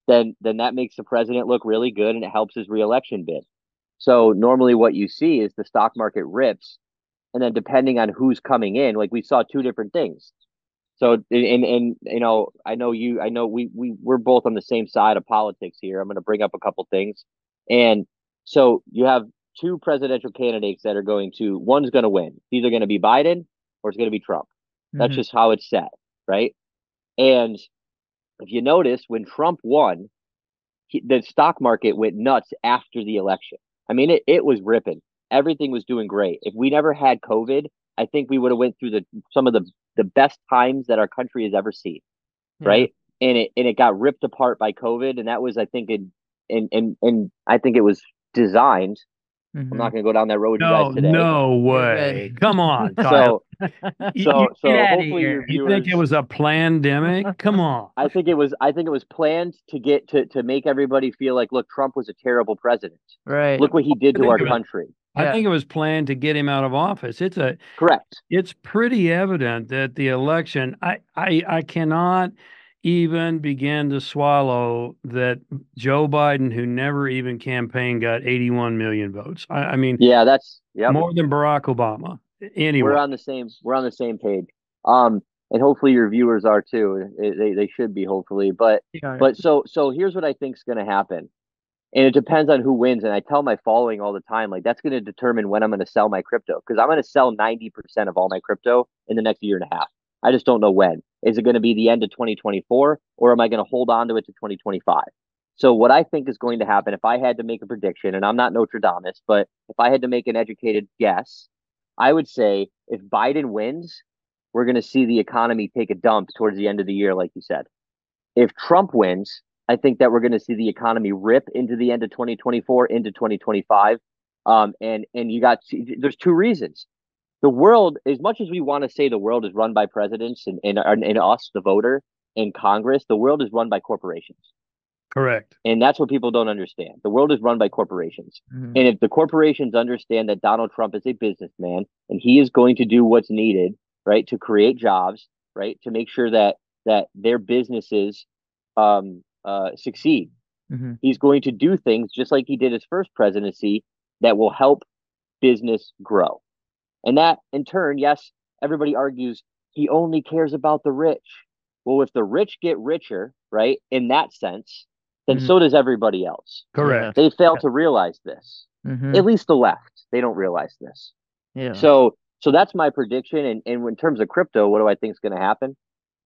C: then then that makes the president look really good and it helps his reelection bid. So normally what you see is the stock market rips, and then depending on who's coming in, like we saw two different things. So and and you know, I know you, I know we we we're both on the same side of politics here. I'm going to bring up a couple things, and so you have two presidential candidates that are going to one's going to win. It's either going to be Biden or it's going to be Trump. That's
B: Mhm.
C: just how it's set, right? And if you notice, when Trump won, he, the stock market went nuts after the election. I mean, it, it was ripping. Everything was doing great. If we never had COVID, I think we would have went through the some of the the best times that our country has ever seen,
B: Yeah.
C: right? And it and it got ripped apart by COVID, and that was, I think, in and and and I think it was designed. I'm
B: Mhm.
C: not going to go down that road with you
A: No,
C: guys today.
A: no
B: You're
A: way.
B: right.
A: Come on, Tyler.
C: So
A: You,
C: so
A: you,
C: so
B: Get outta
C: hopefully your
B: here.
A: you think
C: viewers.
A: it was a pandemic? Come on.
C: I think it was. I think it was planned to get to to make everybody feel like, look, Trump was a terrible president.
B: Right.
C: Look what he did
A: I
C: to
A: think
C: our
A: it was-
C: country.
A: I
B: Yeah.
A: think it was planned to get him out of office. It's a
C: Correct.
A: it's pretty evident that the election, I, I, I cannot even begin to swallow that Joe Biden, who never even campaigned, got eighty-one million votes. I, I mean,
C: Yeah, that's yep.
A: more than Barack Obama. Anyway,
C: We're on the same. We're on the same page. Um, and hopefully your viewers are too. They they should be, hopefully. But
B: Yeah.
C: but so so here's what I think is going to happen, and it depends on who wins. And I tell my following all the time, like that's going to determine when I'm going to sell my crypto, because I'm going to sell ninety percent of all my crypto in the next year and a half. I just don't know when. Is it going to be the end of twenty twenty-four, or am I going to hold on to it to twenty twenty-five? So what I think is going to happen, if I had to make a prediction, and I'm not Nostradamus, but if I had to make an educated guess, I would say if Biden wins, we're going to see the economy take a dump towards the end of the year, like you said. If Trump wins, I think that we're going to see the economy rip into the end of twenty twenty-four, into twenty twenty-five. Um, and and you got there's two reasons. The world, as much as we want to say the world is run by presidents and, and, and us, the voter, and Congress, the world is run by corporations.
A: correct.
C: And that's what people don't understand. The world is run by corporations.
B: Mhm.
C: And if the corporations understand that Donald Trump is a businessman and he is going to do what's needed, right, to create jobs, right, to make sure that that their businesses um, uh, succeed,
B: Mhm.
C: he's going to do things just like he did his first presidency that will help business grow. And that, in turn, yes, everybody argues he only cares about the rich. Well, if the rich get richer, right, in that sense, then
B: Mhm.
C: so does everybody else.
A: Correct.
C: They fail to realize this.
B: Mhm.
C: At least the left, they don't realize this.
B: Yeah.
C: So, so that's my prediction. And, and in terms of crypto, what do I think is going to happen?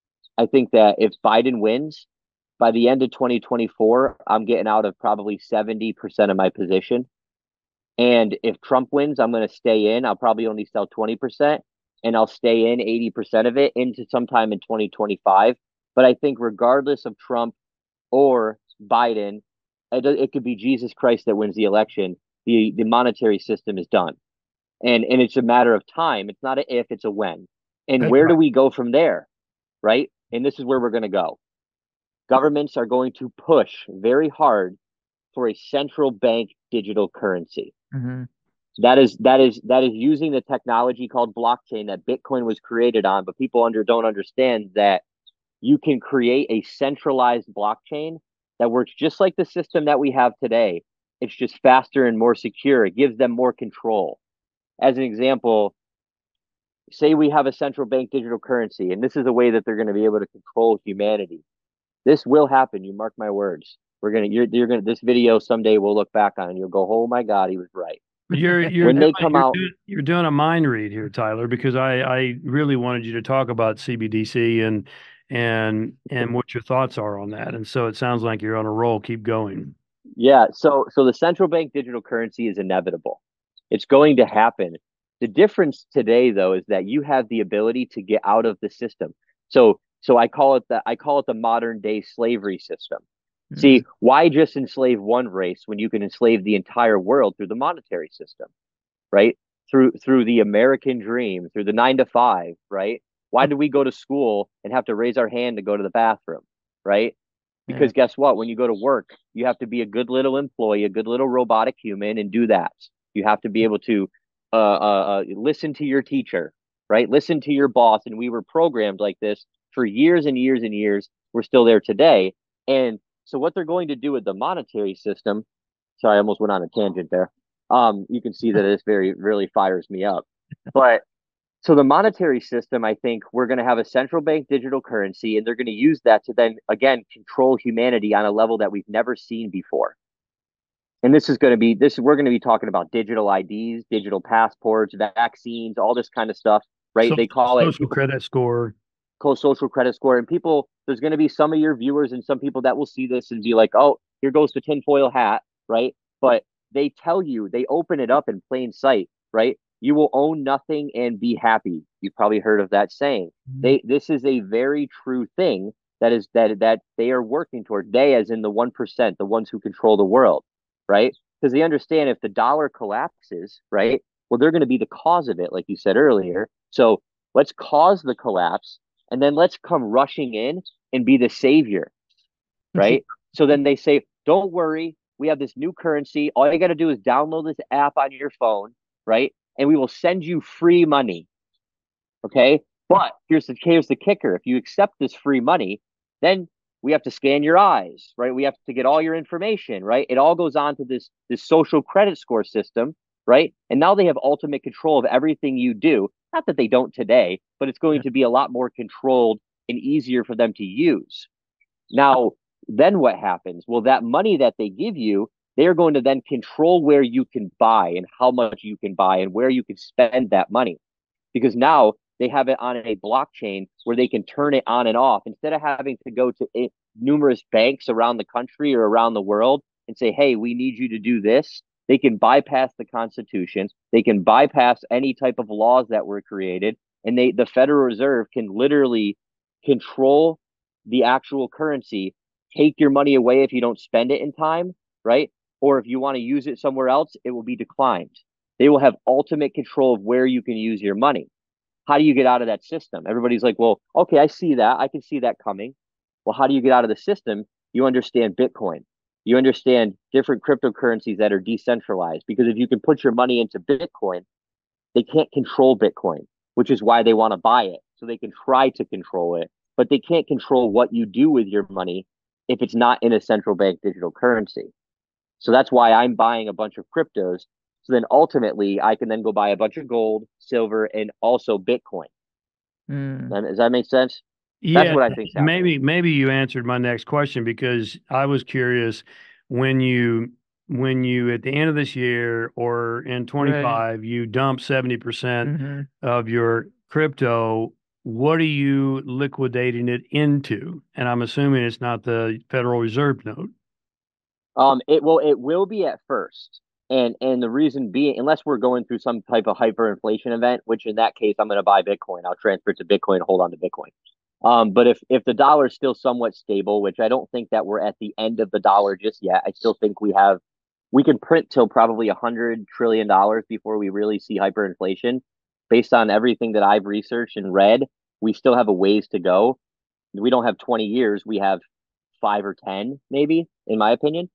C: I think that if Biden wins, by the end of twenty twenty-four, I'm getting out of probably seventy percent of my position. And if Trump wins, I'm going to stay in. I'll probably only sell twenty percent, and I'll stay in eighty percent of it into sometime in twenty twenty-five. But I think regardless of Trump or Biden, it, it could be Jesus Christ that wins the election. The, the monetary system is done. And, and it's a matter of time. It's not a if, it's a when. And
A: That's
C: where do
A: right.
C: we go from there? Right? And this is where we're going to go. Governments are going to push very hard for a central bank digital currency.
B: Mhm.
C: That is that is that is using the technology called blockchain that Bitcoin was created on, but people under don't understand that you can create a centralized blockchain that works just like the system that we have today. It's just faster and more secure. It gives them more control. As an example, say we have a central bank digital currency, and this is a way that they're going to be able to control humanity. This will happen. You mark my words. We're gonna, you're, you're gonna. This video someday we'll look back on and you'll go, "Oh my God, he was right."
A: You're you're
C: When they
A: doing,
C: come
A: you're,
C: out,
A: doing, you're doing a mind read here, Tyler, because I I really wanted you to talk about C B D C and and and what your thoughts are on that. And so it sounds like you're on a roll. Keep going.
C: yeah. So, so the central bank digital currency is inevitable. It's going to happen. The difference today, though, is that you have the ability to get out of the system. So, so I call it the I call it the modern day slavery system.
B: Mhm.
C: See, why just enslave one race when you can enslave the entire world through the monetary system, right? Through through the American dream, through the nine to five, right? Why do we go to school and have to raise our hand to go to the bathroom, right? Because guess what? When you go to work, you have to be a good little employee, a good little robotic human, and do that. You have to be able to uh, uh, uh, listen to your teacher, right? Listen to your boss. And we were programmed like this for years and years and years. We're still there today. And So what they're going to do with the monetary system, sorry, I almost went on a tangent there. Um, you can see that this very really fires me up. But so the monetary system, I think we're going to have a central bank digital currency, and they're going to use that to then again control humanity on a level that we've never seen before. And this is going to be this we're going to be talking about digital I Ds, digital passports, vaccines, all this kind of stuff, right?
A: So,
C: They call
A: social
C: it
A: credit score.
C: social credit score. And people, there's going to be some of your viewers and some people that will see this and be like, oh, here goes the tinfoil hat, right? But they tell you, they open it up in plain sight, right? You will own nothing and be happy. You've probably heard of that saying. Mm-hmm. They this is a very true thing that is that that they are working toward. They, as in the one percent, the ones who control the world, right? Because they understand if the dollar collapses, right? Well, they're going to be the cause of it, like you said earlier. So let's cause the collapse, and then let's come rushing in and be the savior, right? So then they say, don't worry, we have this new currency. All you got to do is download this app on your phone, right? And we will send you free money. Okay. But here's the, here's the kicker. If you accept this free money, then we have to scan your eyes, right? We have to get all your information, right? It all goes on to this, this social credit score system, right? And now they have ultimate control of everything you do. Not that they don't today, but it's going to be a lot more controlled and easier for them to use. Now, then what happens? Well, that money that they give you, they're going to then control where you can buy and how much you can buy and where you can spend that money. Because now they have it on a blockchain where they can turn it on and off instead of having to go to it, numerous banks around the country or around the world and say, hey, we need you to do this. They can bypass the Constitution. They can bypass any type of laws that were created. And they, the Federal Reserve can literally control the actual currency, take your money away if you don't spend it in time, right? Or if you want to use it somewhere else, it will be declined. They will have ultimate control of where you can use your money. How do you get out of that system? Everybody's like, well, okay, I see that. I can see that coming. Well, how do you get out of the system? You understand Bitcoin. You understand different cryptocurrencies that are decentralized, because if you can put your money into Bitcoin, they can't control Bitcoin, which is why they want to buy it. So they can try to control it, but they can't control what you do with your money if it's not in a central bank digital currency. So that's why I'm buying a bunch of cryptos. So then ultimately I can then go buy a bunch of gold, silver, and also Bitcoin. Mm. Does that make sense?
A: Yeah, that's what I think. Maybe, maybe you answered my next question, because I was curious when you, when you, at the end of this year or in twenty-five, right, you dump seventy percent mm-hmm. of your crypto, what are you liquidating it into? And I'm assuming it's not the Federal Reserve note.
C: Um, it will, it will be at first. And, and the reason being, unless we're going through some type of hyperinflation event, which in that case, I'm going to buy Bitcoin. I'll transfer it to Bitcoin and hold on to Bitcoin. Um, but if, if the dollar is still somewhat stable, which I don't think that we're at the end of the dollar just yet, I still think we have, we can print till probably a hundred trillion dollars before we really see hyperinflation. Based on everything that I've researched and read, we still have a ways to go. We don't have twenty years. We have five or ten, maybe, in my opinion.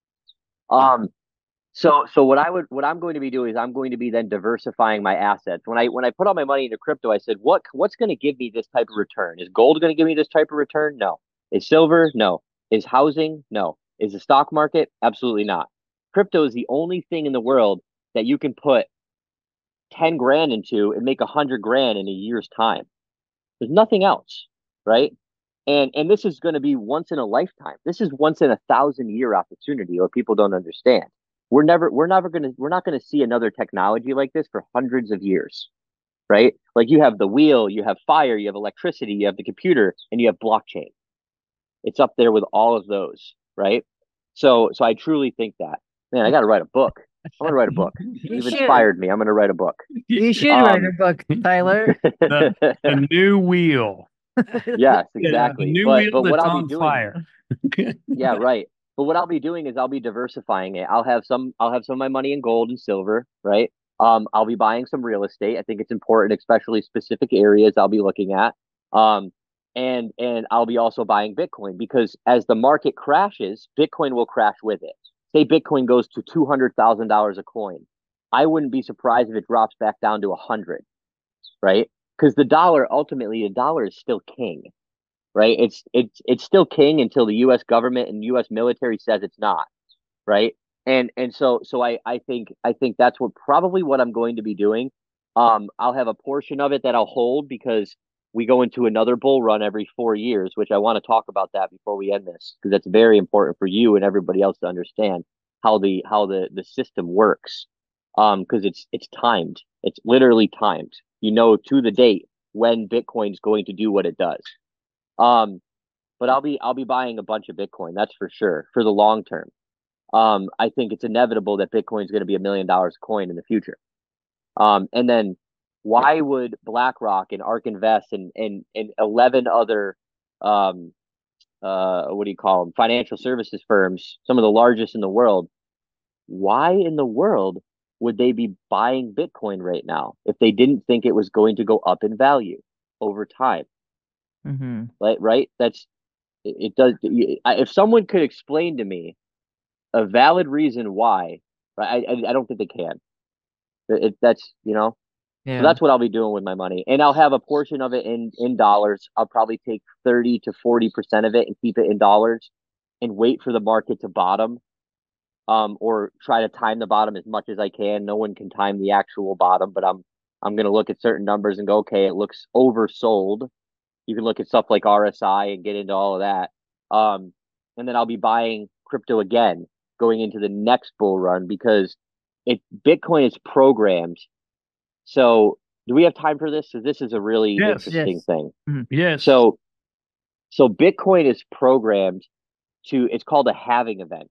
C: Um, so, so what I would, what I'm going to be doing is I'm going to be then diversifying my assets. When I, when I put all my money into crypto, I said, what, what's going to give me this type of return? Is gold going to give me this type of return? No. Is silver? No. Is housing? No. Is the stock market? Absolutely not. Crypto is the only thing in the world that you can put ten grand into and make a hundred grand in a year's time. There's nothing else, right? And, and this is going to be once in a lifetime. This is once in a thousand year opportunity, or people don't understand. We're never, we're never going to, we're not going to see another technology like this for hundreds of years, right? Like you have the wheel, you have fire, you have electricity, you have the computer, and you have blockchain. It's up there with all of those, right? So, so I truly think that, man, I got to write a book. I'm going to write a book. You You've should. inspired me. I'm going to write a book.
B: You should um, write a book, Tyler.
A: the, the new wheel.
C: Yes, exactly.
A: Yeah, the new
C: but,
A: wheel
C: but
A: that's
C: what I'll
A: on
C: be doing,
A: fire.
C: Yeah, right. But what I'll be doing is I'll be diversifying it. I'll have some, I'll have some of my money in gold and silver, right? Um, I'll be buying some real estate. I think it's important, especially specific areas I'll be looking at. Um, and, and I'll be also buying Bitcoin, because as the market crashes, Bitcoin will crash with it. Say Bitcoin goes to two hundred thousand dollars a coin. I wouldn't be surprised if it drops back down to a hundred, right? Because the dollar, ultimately, the dollar is still king, right? It's it's it's still king until the U S government and U S military says it's not, right? And and so so I I think I think that's what probably what I'm going to be doing. Um, I'll have a portion of it that I'll hold because we go into another bull run every four years, which I want to talk about that before we end this because that's very important for you and everybody else to understand how the how the the system works. Um, because it's it's timed. It's literally timed. You know to the date when Bitcoin's going to do what it does. Um, but I'll be I'll be buying a bunch of Bitcoin, that's for sure, for the long term. Um, I think it's inevitable that Bitcoin is going to be a million dollars a coin in the future. Um, and then why would BlackRock and ARK Invest and and and eleven other um uh what do you call them financial services firms, some of the largest in the world, why in the world would they be buying Bitcoin right now if they didn't think it was going to go up in value over time?
B: Mm-hmm.
C: Right, right? That's it, it does. If someone could explain to me a valid reason why, right? I I, I don't think they can. It, it that's you know.
B: Yeah.
C: So that's what I'll be doing with my money, and I'll have a portion of it in in dollars. I'll probably take thirty to forty percent of it and keep it in dollars, and wait for the market to bottom, um, or try to time the bottom as much as I can. No one can time the actual bottom, but I'm I'm gonna look at certain numbers and go, okay, it looks oversold. You can look at stuff like R S I and get into all of that. Um, and then I'll be buying crypto again going into the next bull run because it Bitcoin is programmed. So do we have time for this? So this is a really
A: Yes.
C: interesting
B: Yes.
C: thing.
B: Mhm.
A: Yes.
C: So so Bitcoin is programmed to it's called a halving event.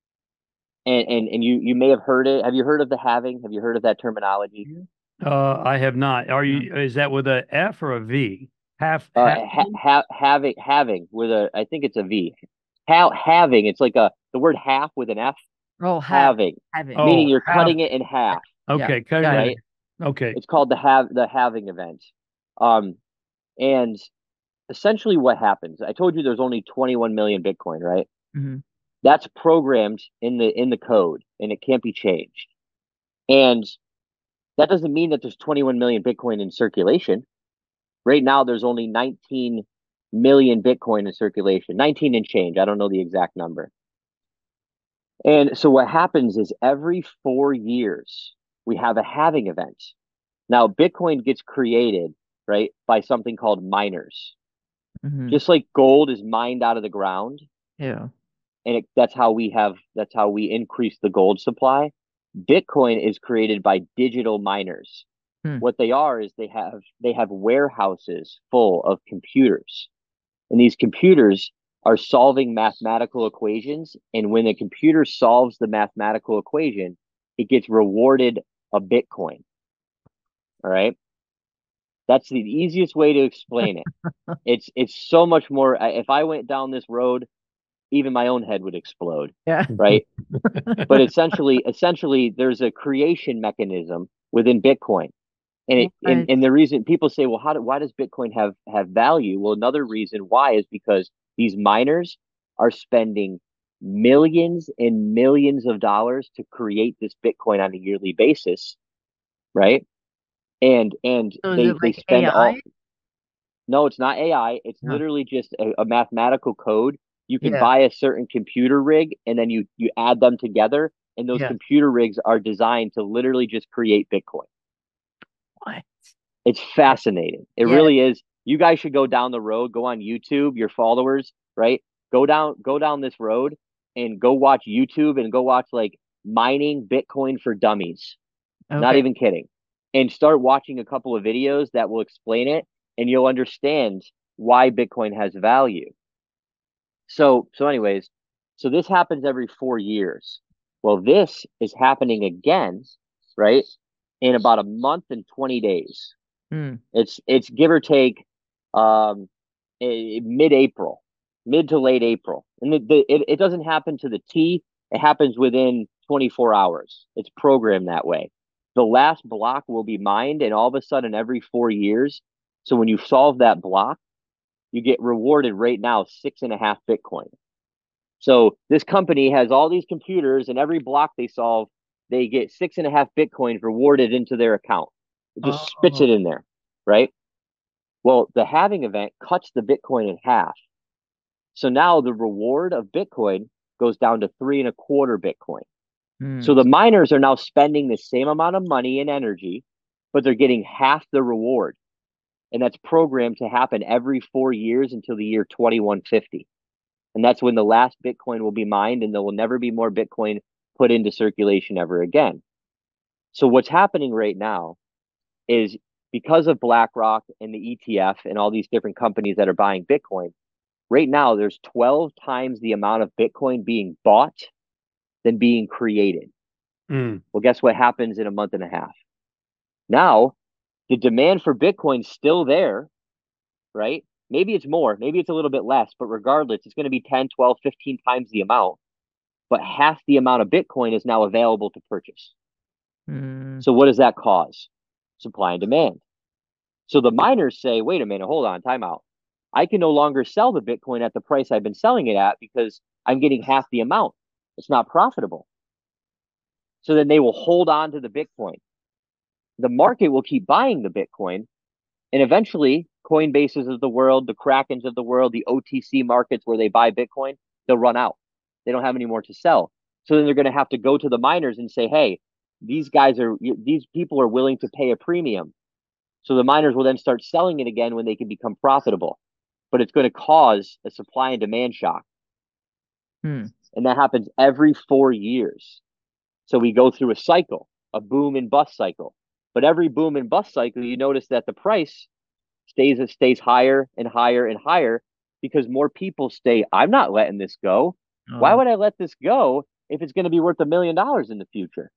C: And and and you you may have heard it. Have you heard of the halving? Have you heard of that terminology?
A: Uh, I have not. Are you? Is that with a F or a V? Half,
C: Uh,
A: half.
C: ha, ha, having having with a I think it's a V. Ha, having it's like a the word half with an F.
B: Oh, have
C: Having,
B: having.
A: Oh,
C: meaning you're
A: half.
C: cutting it in half,
A: Okay, cut it
B: got
A: in.
C: right?
A: Okay.
C: It's called the have the halving event. Um, and essentially what happens, I told you there's only twenty-one million Bitcoin, right?
B: Mm-hmm.
C: That's programmed in the in the code and it can't be changed. And that doesn't mean that there's twenty-one million Bitcoin in circulation. Right now there's only nineteen million Bitcoin in circulation, nineteen and change. I don't know the exact number. And so what happens is every four years we have a halving event. Now Bitcoin gets created, right, by something called miners.
B: Mm-hmm.
C: Just like gold is mined out of the ground,
B: Yeah.
C: and it, that's how we have that's how we increase the gold supply. Bitcoin is created by digital miners.
B: Hmm.
C: What they are is they have they have warehouses full of computers, and these computers are solving mathematical equations, and when the computer solves the mathematical equation, it gets rewarded a Bitcoin. All right, that's the easiest way to explain it. It's it's so much more. If I went down this road, even my own head would explode.
B: Yeah.
C: Right. But essentially, essentially, there's a creation mechanism within Bitcoin, and it and,
B: Right.
C: and the reason people say, well, how do why does Bitcoin have have value? Well, another reason why is because these miners are spending millions and millions of dollars to create this Bitcoin on a yearly basis, right? And and
B: So is
C: they
B: it
C: they
B: like
C: spend all.
B: A I?
C: No, it's not A I. It's
B: Huh.
C: literally just a, a mathematical code. You can
B: Yeah.
C: buy a certain computer rig and then you you add them together, and those
B: Yeah.
C: computer rigs are designed to literally just create Bitcoin.
B: What?
C: It's fascinating. It
B: Yeah.
C: really is. You guys should go down the road, go on YouTube, your followers, right? Go down go down this road and go watch YouTube and go watch like mining Bitcoin for dummies. Not
B: Okay.
C: even kidding. And start watching a couple of videos that will explain it, and you'll understand why Bitcoin has value. So, so anyways, so this happens every four years. Well, this is happening again, right? In about a month and twenty days.
B: Hmm.
C: It's it's give or take um mid-April, mid to late April. And the, the, it, it doesn't happen to the T. It happens within twenty-four hours. It's programmed that way. The last block will be mined, and all of a sudden, every four years. So when you solve that block, you get rewarded right now six and a half Bitcoin. So this company has all these computers, and every block they solve, they get six and a half Bitcoins rewarded into their account. It just spits
B: Oh.
C: it in there, right? Well, the halving event cuts the Bitcoin in half. So now the reward of Bitcoin goes down to three and a quarter Bitcoin.
B: Hmm.
C: So the miners are now spending the same amount of money and energy, but they're getting half the reward. And that's programmed to happen every four years until the year twenty-one fifty. And that's when the last Bitcoin will be mined, and there will never be more Bitcoin put into circulation ever again. So what's happening right now is, because of BlackRock and the E T F and all these different companies that are buying Bitcoin, right now there's twelve times the amount of Bitcoin being bought than being created.
A: Mm.
C: Well, guess what happens in a month and a half? Now, the demand for Bitcoin's still there, right? Maybe it's more, maybe it's a little bit less, but regardless, it's going to be ten, twelve, fifteen times the amount. But half the amount of Bitcoin is now available to purchase.
B: Hmm.
C: So what does that cause? Supply and demand. So the miners say, wait a minute, hold on, time out. I can no longer sell the Bitcoin at the price I've been selling it at because I'm getting half the amount. It's not profitable. So then they will hold on to the Bitcoin. The market will keep buying the Bitcoin, and eventually Coinbases of the world, the Krakens of the world, the O T C markets where they buy Bitcoin, they'll run out. They don't have any more to sell. So then they're going to have to go to the miners and say, hey, these guys are, these people are willing to pay a premium. So the miners will then start selling it again when they can become profitable. But it's going to cause a supply and demand shock.
B: Hmm.
C: And that happens every four years. So we go through a cycle, a boom and bust cycle. But every boom and bust cycle, you notice that the price stays it stays higher and higher and higher because more people say, I'm not letting this go.
B: Oh.
C: Why would I let this go if it's going to be worth a million dollars in the future?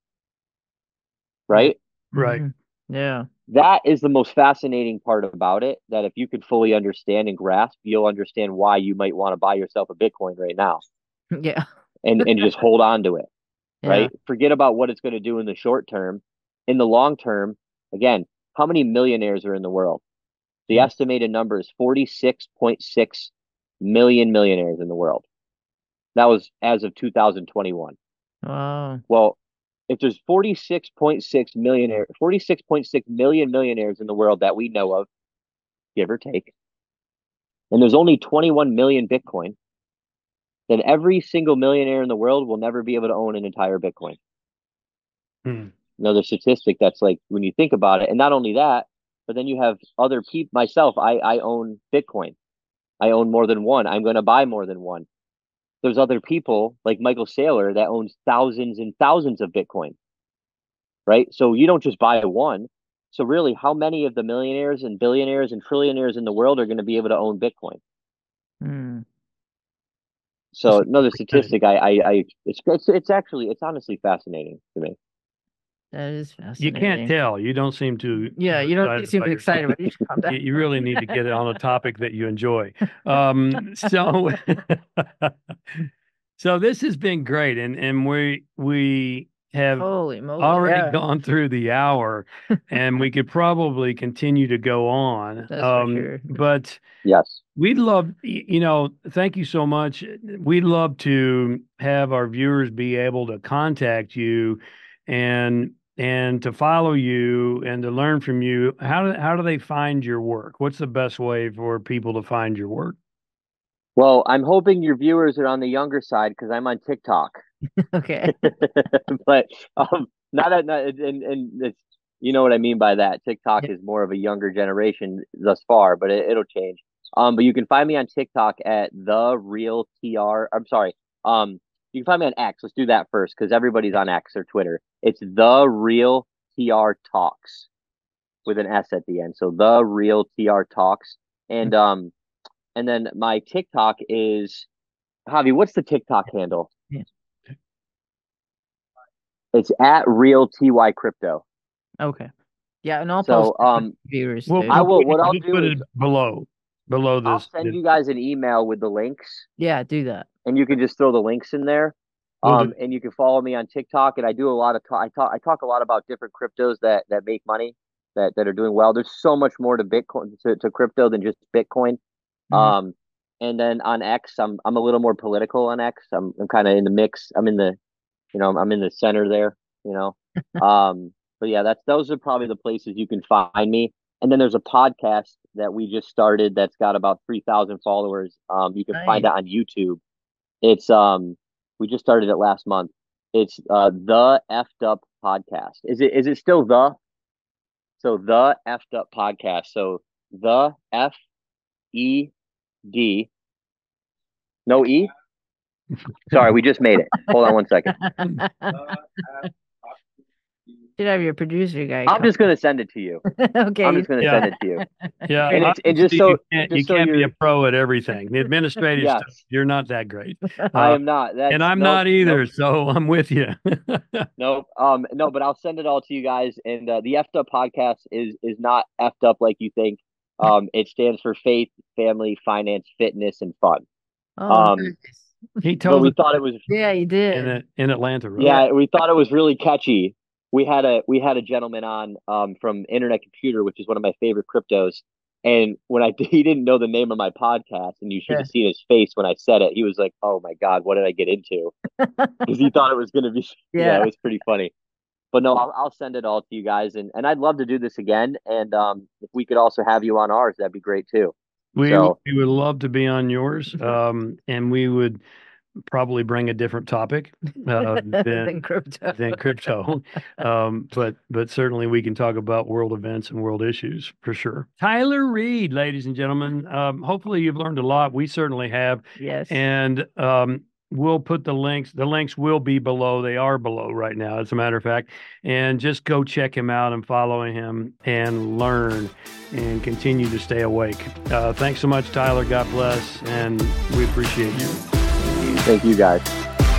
C: Right?
A: Right.
B: Mm-hmm. Yeah.
C: That is the most fascinating part about it, that if you could fully understand and grasp, you'll understand why you might want to buy yourself a Bitcoin right now.
B: Yeah.
C: and, and just hold on to it.
B: Yeah.
C: Right? Forget about what it's going to do in the short term. In the long term, again, how many millionaires are in the world? The
B: Hmm.
C: estimated number is forty-six point six million millionaires in the world. That was as of two thousand twenty-one.
B: Wow.
C: Well, if there's forty-six point six millionaire, forty-six point six million millionaires in the world that we know of, give or take, and there's only twenty-one million Bitcoin, then every single millionaire in the world will never be able to own an entire Bitcoin.
A: Hmm.
C: Another statistic that's like, when you think about it, and not only that, but then you have other people. Myself, I, I own Bitcoin. I own more than one. I'm going to buy more than one. There's other people like Michael Saylor that owns thousands and thousands of Bitcoin, right? So you don't just buy one. So really, how many of the millionaires and billionaires and trillionaires in the world are going to be able to own Bitcoin?
B: Hmm.
C: So another statistic, I, I, I it's, it's, it's actually, it's honestly fascinating to me.
B: That is
A: You
B: fascinating.
A: can't tell. You don't seem to.
B: Yeah, you don't
A: excited
B: seem
A: about
B: excited
A: yourself.
B: about it. Calm down.
A: You you really need to get it on a topic that you enjoy. Um, so, so this has been great, and and we we have
B: Holy moly.
A: already
B: Yeah,
A: gone through the hour, and we could probably continue to go on.
B: that's for
A: Um,
B: sure.
A: but
C: Yes.
A: we'd love, y- you know, thank you so much. We'd love to have our viewers be able to contact you and and to follow you and to learn from you. How do how do they find your work? What's the best way for people to find your work?
C: Well, I'm hoping your viewers are on the younger side because I'm on TikTok.
B: Okay.
C: But um, not at not, and and it's, you know what I mean by that. TikTok
B: Yeah.
C: is more of a younger generation thus far, but it, it'll change. Um, but you can find me on TikTok at the real T R. I'm sorry. Um, you can find me on X. Let's do that first because everybody's on X or Twitter. It's the real T R Talks with an S at the end. So the real T R Talks, and um, and then my TikTok is Javi. What's the TikTok handle?
B: Yeah.
C: It's at real T Y crypto.
B: Okay. Yeah, and I'll
C: So
B: post it for
C: um,
B: viewers
A: We'll,
B: too.
C: I
A: we'll
C: will.
A: put it,
C: What I'll
A: we'll
C: do
A: put
C: is
A: it below below
C: I'll
A: this.
C: send
A: this-
C: you guys an email with the links,
B: Yeah, do that.
C: and you can just throw the links in there.
A: We'll
C: Um,
A: do.
C: and you can follow me on TikTok, and I do a lot of talk. I talk. I talk a lot about different cryptos that that make money, that that are doing well. There's so much more to Bitcoin to, to crypto than just Bitcoin.
B: Mhm.
C: Um, and then on X, I'm I'm a little more political on X. I'm I'm kind of in the mix. I'm in the, you know, I'm in the center there. You know. Um, but yeah, that's those are probably the places you can find me. And then there's a podcast that we just started that's got about three thousand followers. Um, you can find
B: Nice.
C: it on YouTube. It's um, we just started it last month. It's uh the Effed Up Podcast. Is it is it still the? So the Effed Up Podcast. So the F E D. No E? Sorry, we just made it. Hold on one second.
B: Should have your producer guy.
C: I'm
B: come.
C: just gonna send it to you.
B: Okay.
C: I'm just gonna
A: Yeah.
C: send it to you.
A: Yeah,
C: And it's- and just
A: obviously
C: so-
A: you can't,
C: just
A: you
C: so
A: can't be a
C: you're-
A: pro at everything. The administrative
C: Yes.
A: stuff, you're not that great.
C: I
A: Uh,
C: am not. That's,
A: and I'm
C: nope,
A: not either,
C: Nope,
A: so I'm with you.
C: nope. Um, no, but I'll send it all to you guys. And uh, the Effed Up Podcast is is not effed up like you think. Um, it stands for faith, family, finance, fitness, and fun.
B: Oh,
C: um,
B: nice.
A: He
C: But
A: told
C: we
A: us
C: thought it was
B: Yeah, you did.
A: in a, in Atlanta, right?
C: yeah, we thought it was really catchy. We had a we had a gentleman on um from Internet Computer, which is one of my favorite cryptos. And when I he didn't know the name of my podcast, and you should
B: Yeah.
C: have seen his face when I said it. He was like, "Oh my God, what did I get into?" Because he thought it was gonna be yeah.
B: Yeah.
C: It was pretty funny. But no, I'll I'll send it all to you guys, and and I'd love to do this again. And um, if we could also have you on ours, that'd be great too.
A: We,
C: So-
A: we would love to be on yours. Um, and we would probably bring a different topic uh,
B: Than
A: than,
B: crypto.
A: than crypto. Um, but but certainly we can talk about world events and world issues for sure. Tyler Reed, ladies and gentlemen. Um, hopefully you've learned a lot. We certainly have.
B: Yes.
A: And um, we'll put the links. The links will be below. They are below right now, as a matter of fact. And just go check him out and follow him and learn and continue to stay awake. Uh, thanks so much, Tyler. God bless. And we appreciate you.
C: Thank you guys.